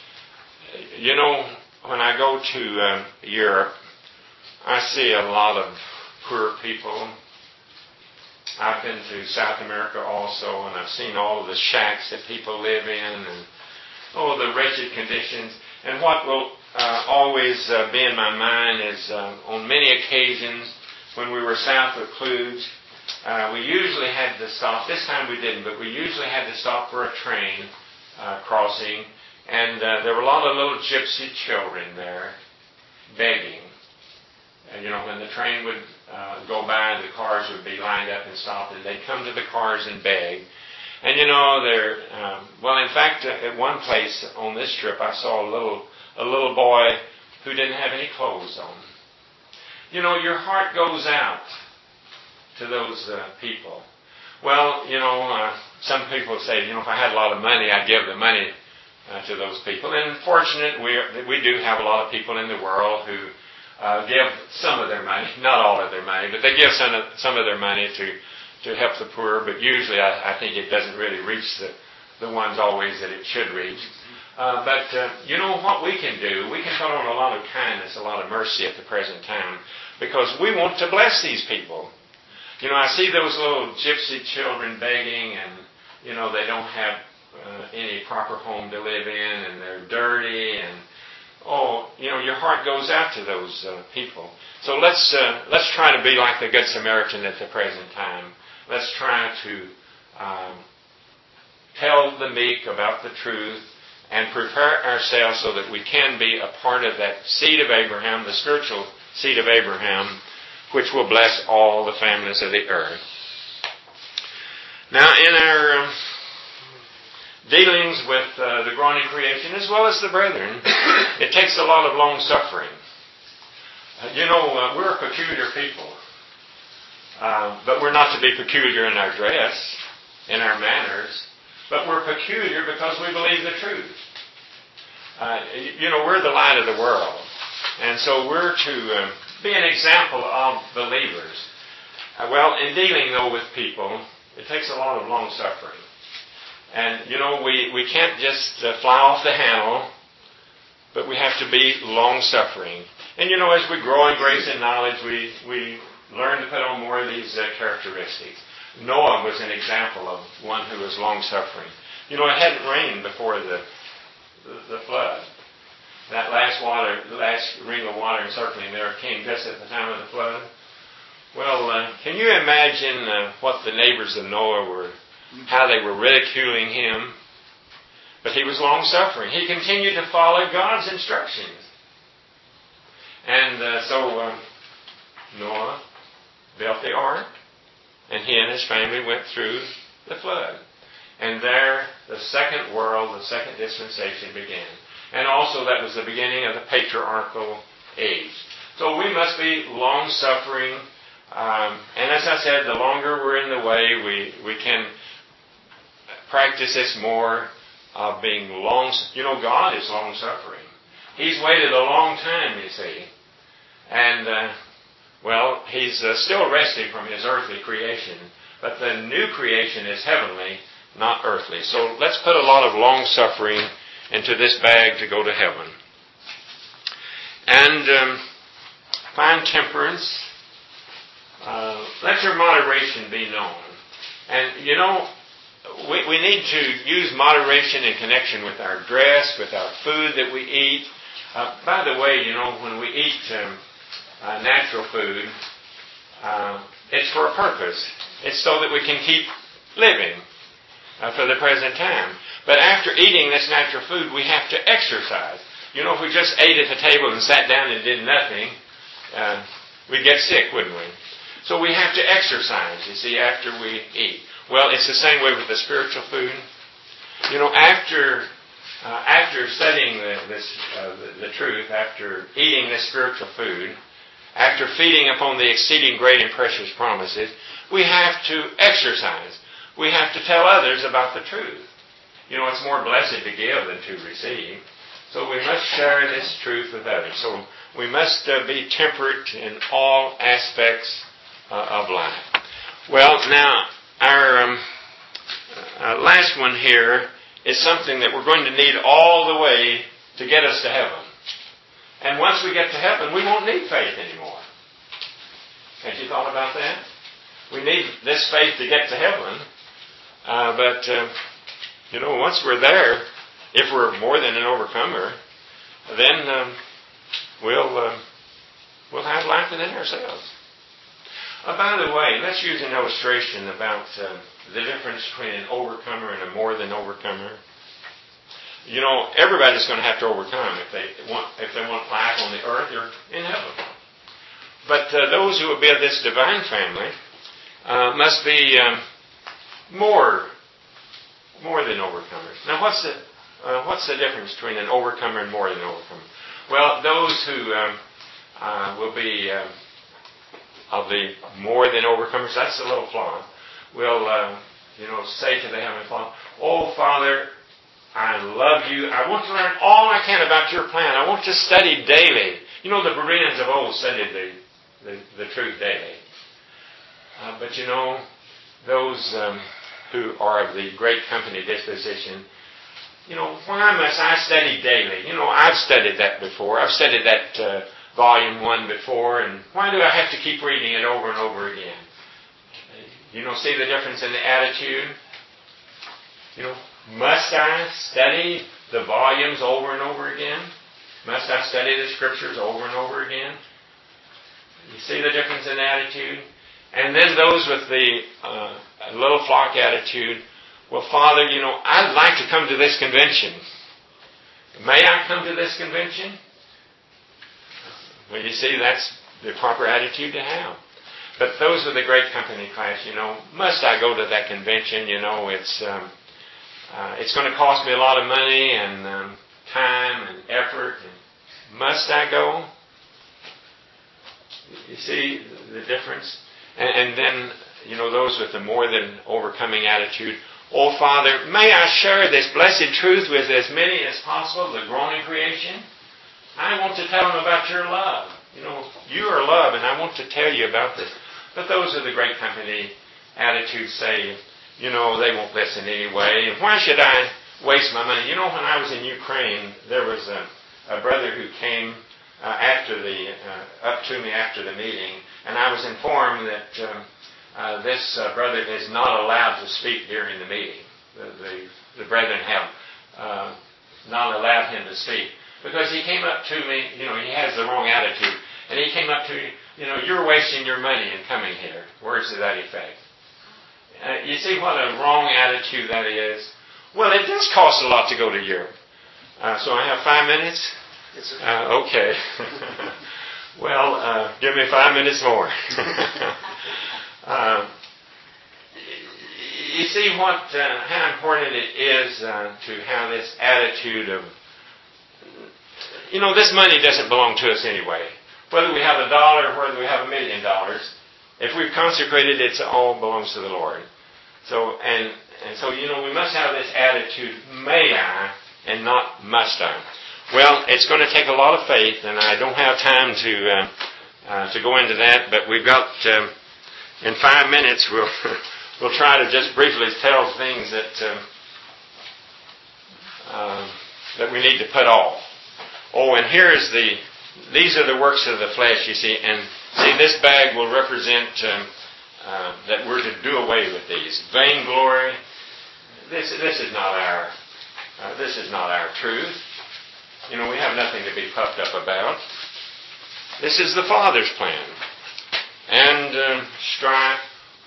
when I go to Europe, I see a lot of poor people. I've been to South America also, and I've seen all of the shacks that people live in, and the wretched conditions. And what will always be in my mind is on many occasions when we were south of Cluj, we usually had to stop. This time we didn't, but we usually had to stop for a train crossing. And there were a lot of little gypsy children there begging. And, when the train would go by, the cars would be lined up and stopped, and they'd come to the cars and beg. And, in fact, at one place on this trip, I saw a little boy who didn't have any clothes on. Your heart goes out to those people. Well, some people say, if I had a lot of money, I'd give the money to those people. And fortunately, we do have a lot of people in the world who give some of their money, not all of their money, but they give some of their money to help the poor. But usually, I think it doesn't really reach the ones always that it should reach. But what we can do? We can put on a lot of kindness, a lot of mercy at the present time, because we want to bless these people. I see those little gypsy children begging, and they don't have any proper home to live in, and they're dirty, and your heart goes out to those people. So let's try to be like the Good Samaritan at the present time. Let's try to tell the meek about the truth and prepare ourselves so that we can be a part of that seed of Abraham, the spiritual seed of Abraham, which will bless all the families of the earth. Now, in our dealings with the groaning creation, as well as the brethren, it takes a lot of long suffering. We're a peculiar people, but we're not to be peculiar in our dress, in our manners, but we're peculiar because we believe the truth. We're the light of the world, and so we're to be an example of believers. In dealing, though, with people, it takes a lot of long suffering. And, we can't just fly off the handle, but we have to be long-suffering. And, as we grow in grace and knowledge, we learn to put on more of these characteristics. Noah was an example of one who was long-suffering. It hadn't rained before the flood. That last ring of water encircling there came just at the time of the flood. Well, can you imagine what the neighbors of Noah were, how they were ridiculing him? But he was long-suffering. He continued to follow God's instructions. And so Noah built the ark. and he and his family went through the flood. And there, the second world, the second dispensation began. And also that was the beginning of the patriarchal age. So we must be long-suffering. And as I said, the longer we're in the way, we can practice this more of being long. God is long-suffering. He's waited a long time, you see. And, He's still resting from His earthly creation. But the new creation is heavenly, not earthly. So let's put a lot of long-suffering into this bag to go to heaven. And find temperance. Let your moderation be known. And, we need to use moderation in connection with our dress, with our food that we eat. By the way, when we eat natural food, it's for a purpose. It's so that we can keep living for the present time. But after eating this natural food, we have to exercise. If we just ate at the table and sat down and did nothing, we'd get sick, wouldn't we? So we have to exercise, you see, after we eat. Well, it's the same way with the spiritual food. After studying the truth, after eating this spiritual food, after feeding upon the exceeding great and precious promises, we have to exercise. We have to tell others about the truth. It's more blessed to give than to receive. So we must share this truth with others. So we must be temperate in all aspects of life. Well, now, our last one here is something that we're going to need all the way to get us to heaven. And once we get to heaven, we won't need faith anymore. Have you thought about that? We need this faith to get to heaven. Once we're there, if we're more than an overcomer, then we'll have life within ourselves. By the way, let's use an illustration about the difference between an overcomer and a more than overcomer. Everybody's going to have to overcome if they want life on the earth or in heaven. But those who will be of this divine family must be more than overcomers. Now, what's the difference between an overcomer and more than an overcomer? Well, those who will be of the more than overcomers, that's the little flaw, will say to the Heavenly Father, "Oh, Father, I love you. I want to learn all I can about your plan. I want to study daily." The Bereans of old studied the truth daily. But those who are of the great company disposition, why must I study daily? I've studied that before. I've studied that volume 1 before, and why do I have to keep reading it over and over again? See the difference in the attitude? Must I study the volumes over and over again? Must I study the scriptures over and over again? You see the difference in attitude? And then those with the little flock attitude, well, Father, I'd like to come to this convention. May I come to this convention? Well, you see, that's the proper attitude to have. But those with the great company class, must I go to that convention? It's going to cost me a lot of money and time and effort. And must I go? You see the difference? And then, those with the more than overcoming attitude, oh, Father, may I share this blessed truth with as many as possible, the groaning creation? I want to tell them about your love. You are love, and I want to tell you about this. But those of the great company attitudes say, they won't listen anyway. And why should I waste my money? When I was in Ukraine, there was a brother who came up to me after the meeting, and I was informed that this brother is not allowed to speak during the meeting. The brethren have not allowed him to speak. Because he came up to me, he has the wrong attitude, and he came up to me, you're wasting your money in coming here. Words to that effect. You see what a wrong attitude that is? Well, it does cost a lot to go to Europe. So I have 5 minutes? Yes, okay. Well, give me 5 minutes more. you see how important it is to have this attitude of, this money doesn't belong to us anyway. Whether we have $1 or whether we have $1 million, if we've consecrated, it all belongs to the Lord. So, and so, we must have this attitude, may I, and not must I. Well, it's going to take a lot of faith, and I don't have time to go into that, but we've got, in 5 minutes, we'll try to just briefly tell things that we need to put off. Oh, and these are the works of the flesh, you see, and see, this bag will represent that we're to do away with these. Vainglory, this is not our truth. We have nothing to be puffed up about. This is the Father's plan. And strife,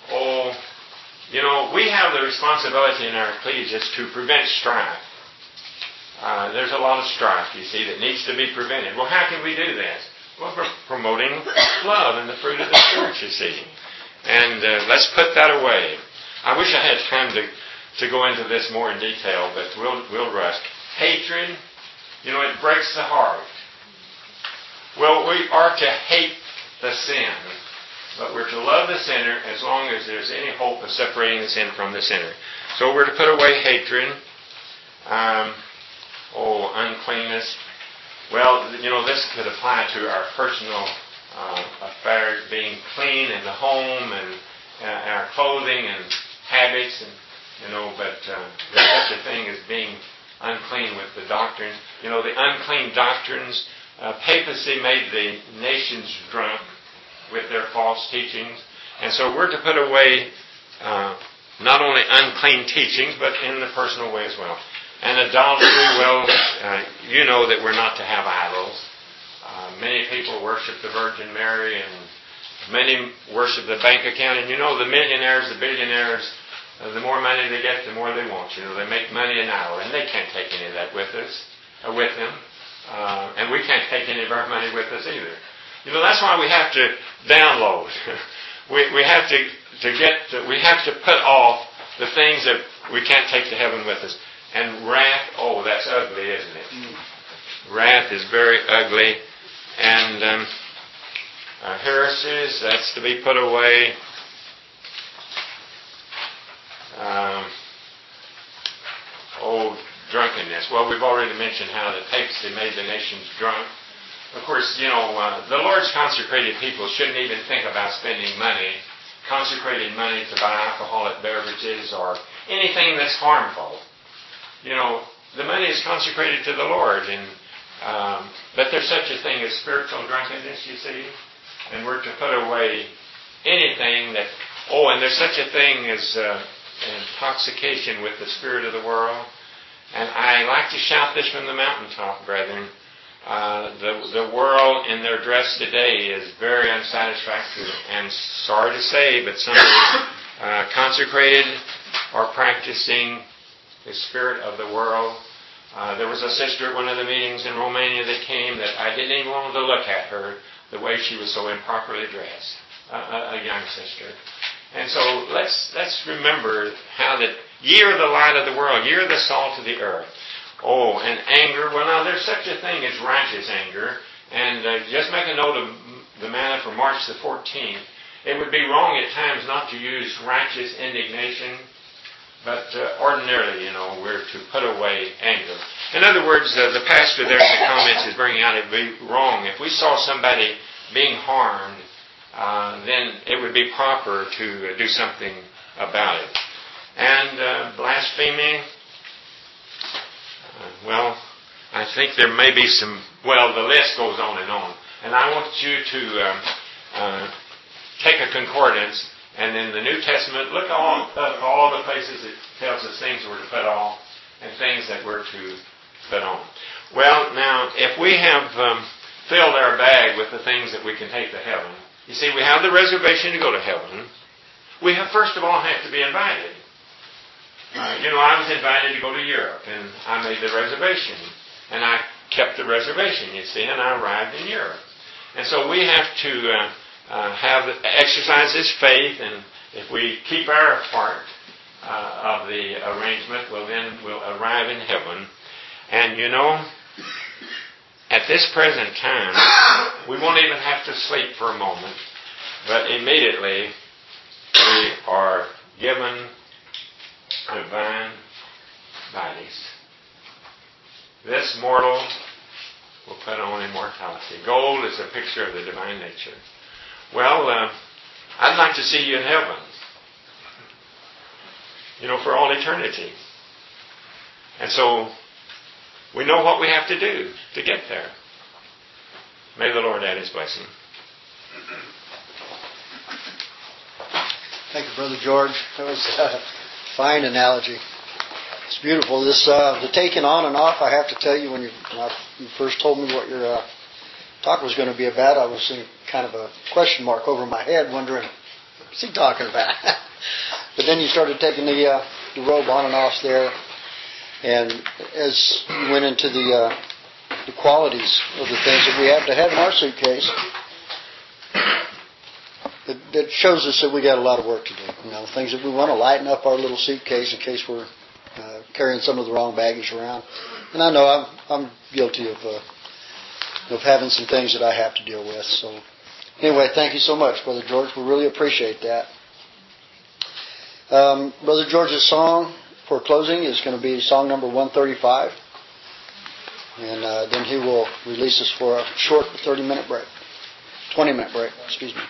we have the responsibility in our ecclesias to prevent strife. There's a lot of strife, you see, that needs to be prevented. Well, how can we do that? Well, we're promoting love and the fruit of the Spirit, you see. And let's put that away. I wish I had time to go into this more in detail, but we'll rush. Hatred, it breaks the heart. Well, we are to hate the sin, but we're to love the sinner as long as there's any hope of separating the sin from the sinner. So we're to put away hatred. Uncleanness. Well, this could apply to our personal affairs, being clean in the home and our clothing and habits, but there's such a thing as being unclean with the doctrine. The unclean doctrines, papacy made the nations drunk with their false teachings, and so we're to put away not only unclean teachings, but in the personal way as well. And adultery, you know that we're not to have idols. Many people worship the Virgin Mary, and many worship the bank account. And the millionaires, the billionaires, the more money they get, the more they want. They make money an idol, and they can't take any of that with them. And we can't take any of our money with us either. That's why we have to download. we have to put off the things that we can't take to heaven with us. And wrath, that's ugly, isn't it? Wrath is very ugly. And heresies, that's to be put away. Drunkenness. Well, we've already mentioned how the papacy made the nations drunk. Of course, the Lord's consecrated people shouldn't even think about spending money, consecrated money to buy alcoholic beverages or anything that's harmful. The money is consecrated to the Lord, but there's such a thing as spiritual drunkenness, you see, and we're to put away anything that, and there's such a thing as intoxication with the spirit of the world, and I like to shout this from the mountaintop, brethren. The world in their dress today is very unsatisfactory, and sorry to say, but some consecrated are practicing the spirit of the world. There was a sister at one of the meetings in Romania that came that I didn't even want to look at her, the way she was so improperly dressed, a young sister. And so let's remember how that ye are the light of the world, ye are the salt of the earth. And anger, well now there's such a thing as righteous anger, and just make a note of the manna for March the 14th. It would be wrong at times not to use righteous indignation, but ordinarily, we're to put away anger. In other words, the pastor there in the comments is bringing out it would be wrong. If we saw somebody being harmed, then it would be proper to do something about it. And blasphemy, I think there may be some, the list goes on. And I want you to take a concordance. And in the New Testament, look at all the places it tells us things we're to put off and things that we're to put on. Well, now, if we have filled our bag with the things that we can take to heaven, you see, we have the reservation to go to heaven. We have, first of all, have to be invited. I was invited to go to Europe, and I made the reservation. And I kept the reservation, you see, and I arrived in Europe. And so we have to exercise this faith, and if we keep our heart of the arrangement will arrive in heaven. And you know, at this present time, we won't even have to sleep for a moment, but immediately we are given divine bodies. This mortal will put on immortality. Gold is a picture of the divine nature. Well, I'd like to see you in heaven, for all eternity. And so we know what we have to do to get there. May the Lord add His blessing. Thank you, Brother George. That was a fine analogy. It's beautiful. This the taking on and off, I have to tell you, when you first told me what your talk was going to be about, I was in kind of a question mark over my head, wondering, what's he talking about? But then you started taking the robe on and off there, and as you went into the qualities of the things that we have to have in our suitcase, that shows us that we got a lot of work to do. Things that we want to lighten up our little suitcase in case we're carrying some of the wrong baggage around. And I know I'm guilty of having some things that I have to deal with. So anyway, thank you so much, Brother George. We really appreciate that. Brother George's song for closing is going to be song number 135. And then he will release us for a short 20-minute break, excuse me.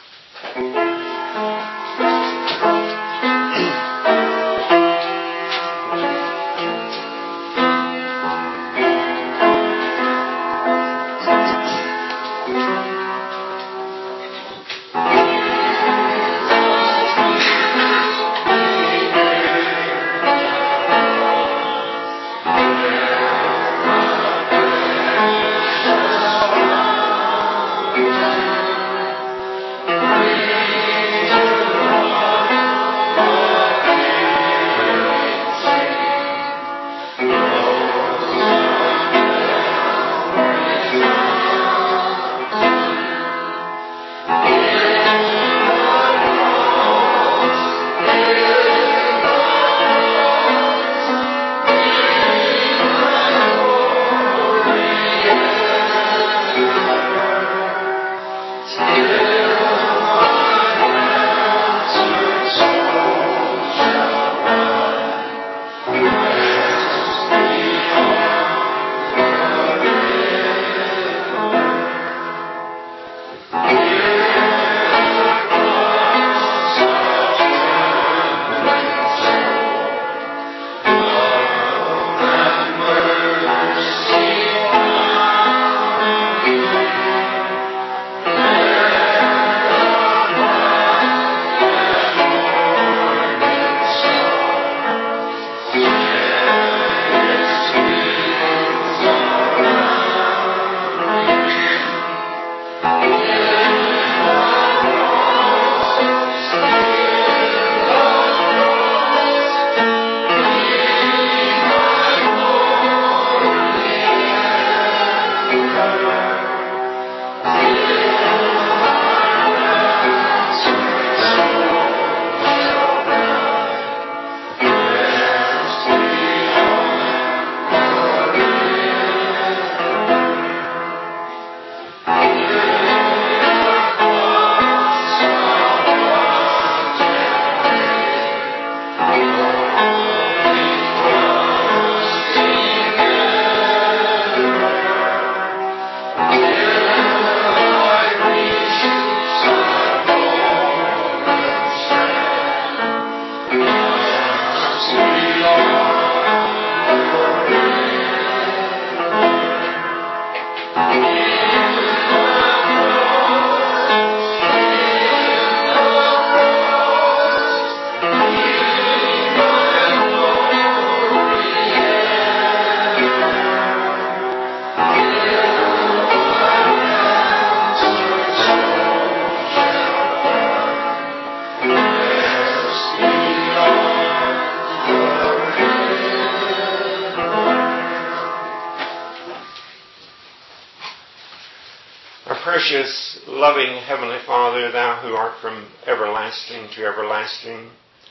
Precious, loving Heavenly Father, Thou who art from everlasting to everlasting,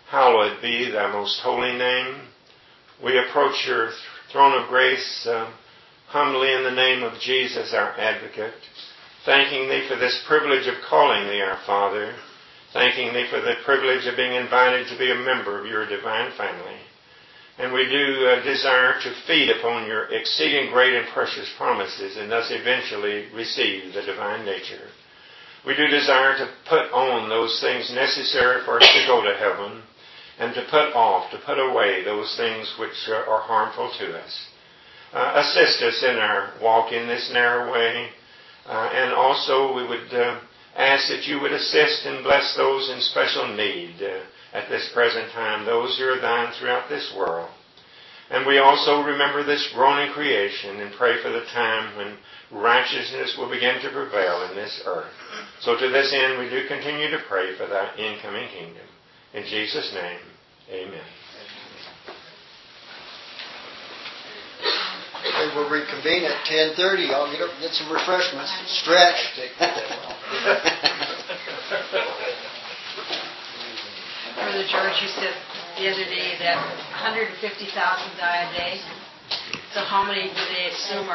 hallowed be thy most holy name. We approach your throne of grace humbly in the name of Jesus, our advocate, thanking thee for this privilege of calling thee our Father, thanking thee for the privilege of being invited to be a member of your divine family. And we do desire to feed upon your exceeding great and precious promises and thus eventually receive the divine nature. We do desire to put on those things necessary for us to go to heaven and to put away those things which are harmful to us. Assist us in our walk in this narrow way. And also we would ask that you would assist and bless those in special need at this present time, those who are thine throughout this world. And we also remember this groaning creation and pray for the time when righteousness will begin to prevail in this earth. So to this end we do continue to pray for thy incoming kingdom. In Jesus' name, amen. Okay, we'll reconvene at 10:30. I'll get up and get some refreshments. Stretch. Brother George, you said the other day that 150,000 die a day. So how many do they assume are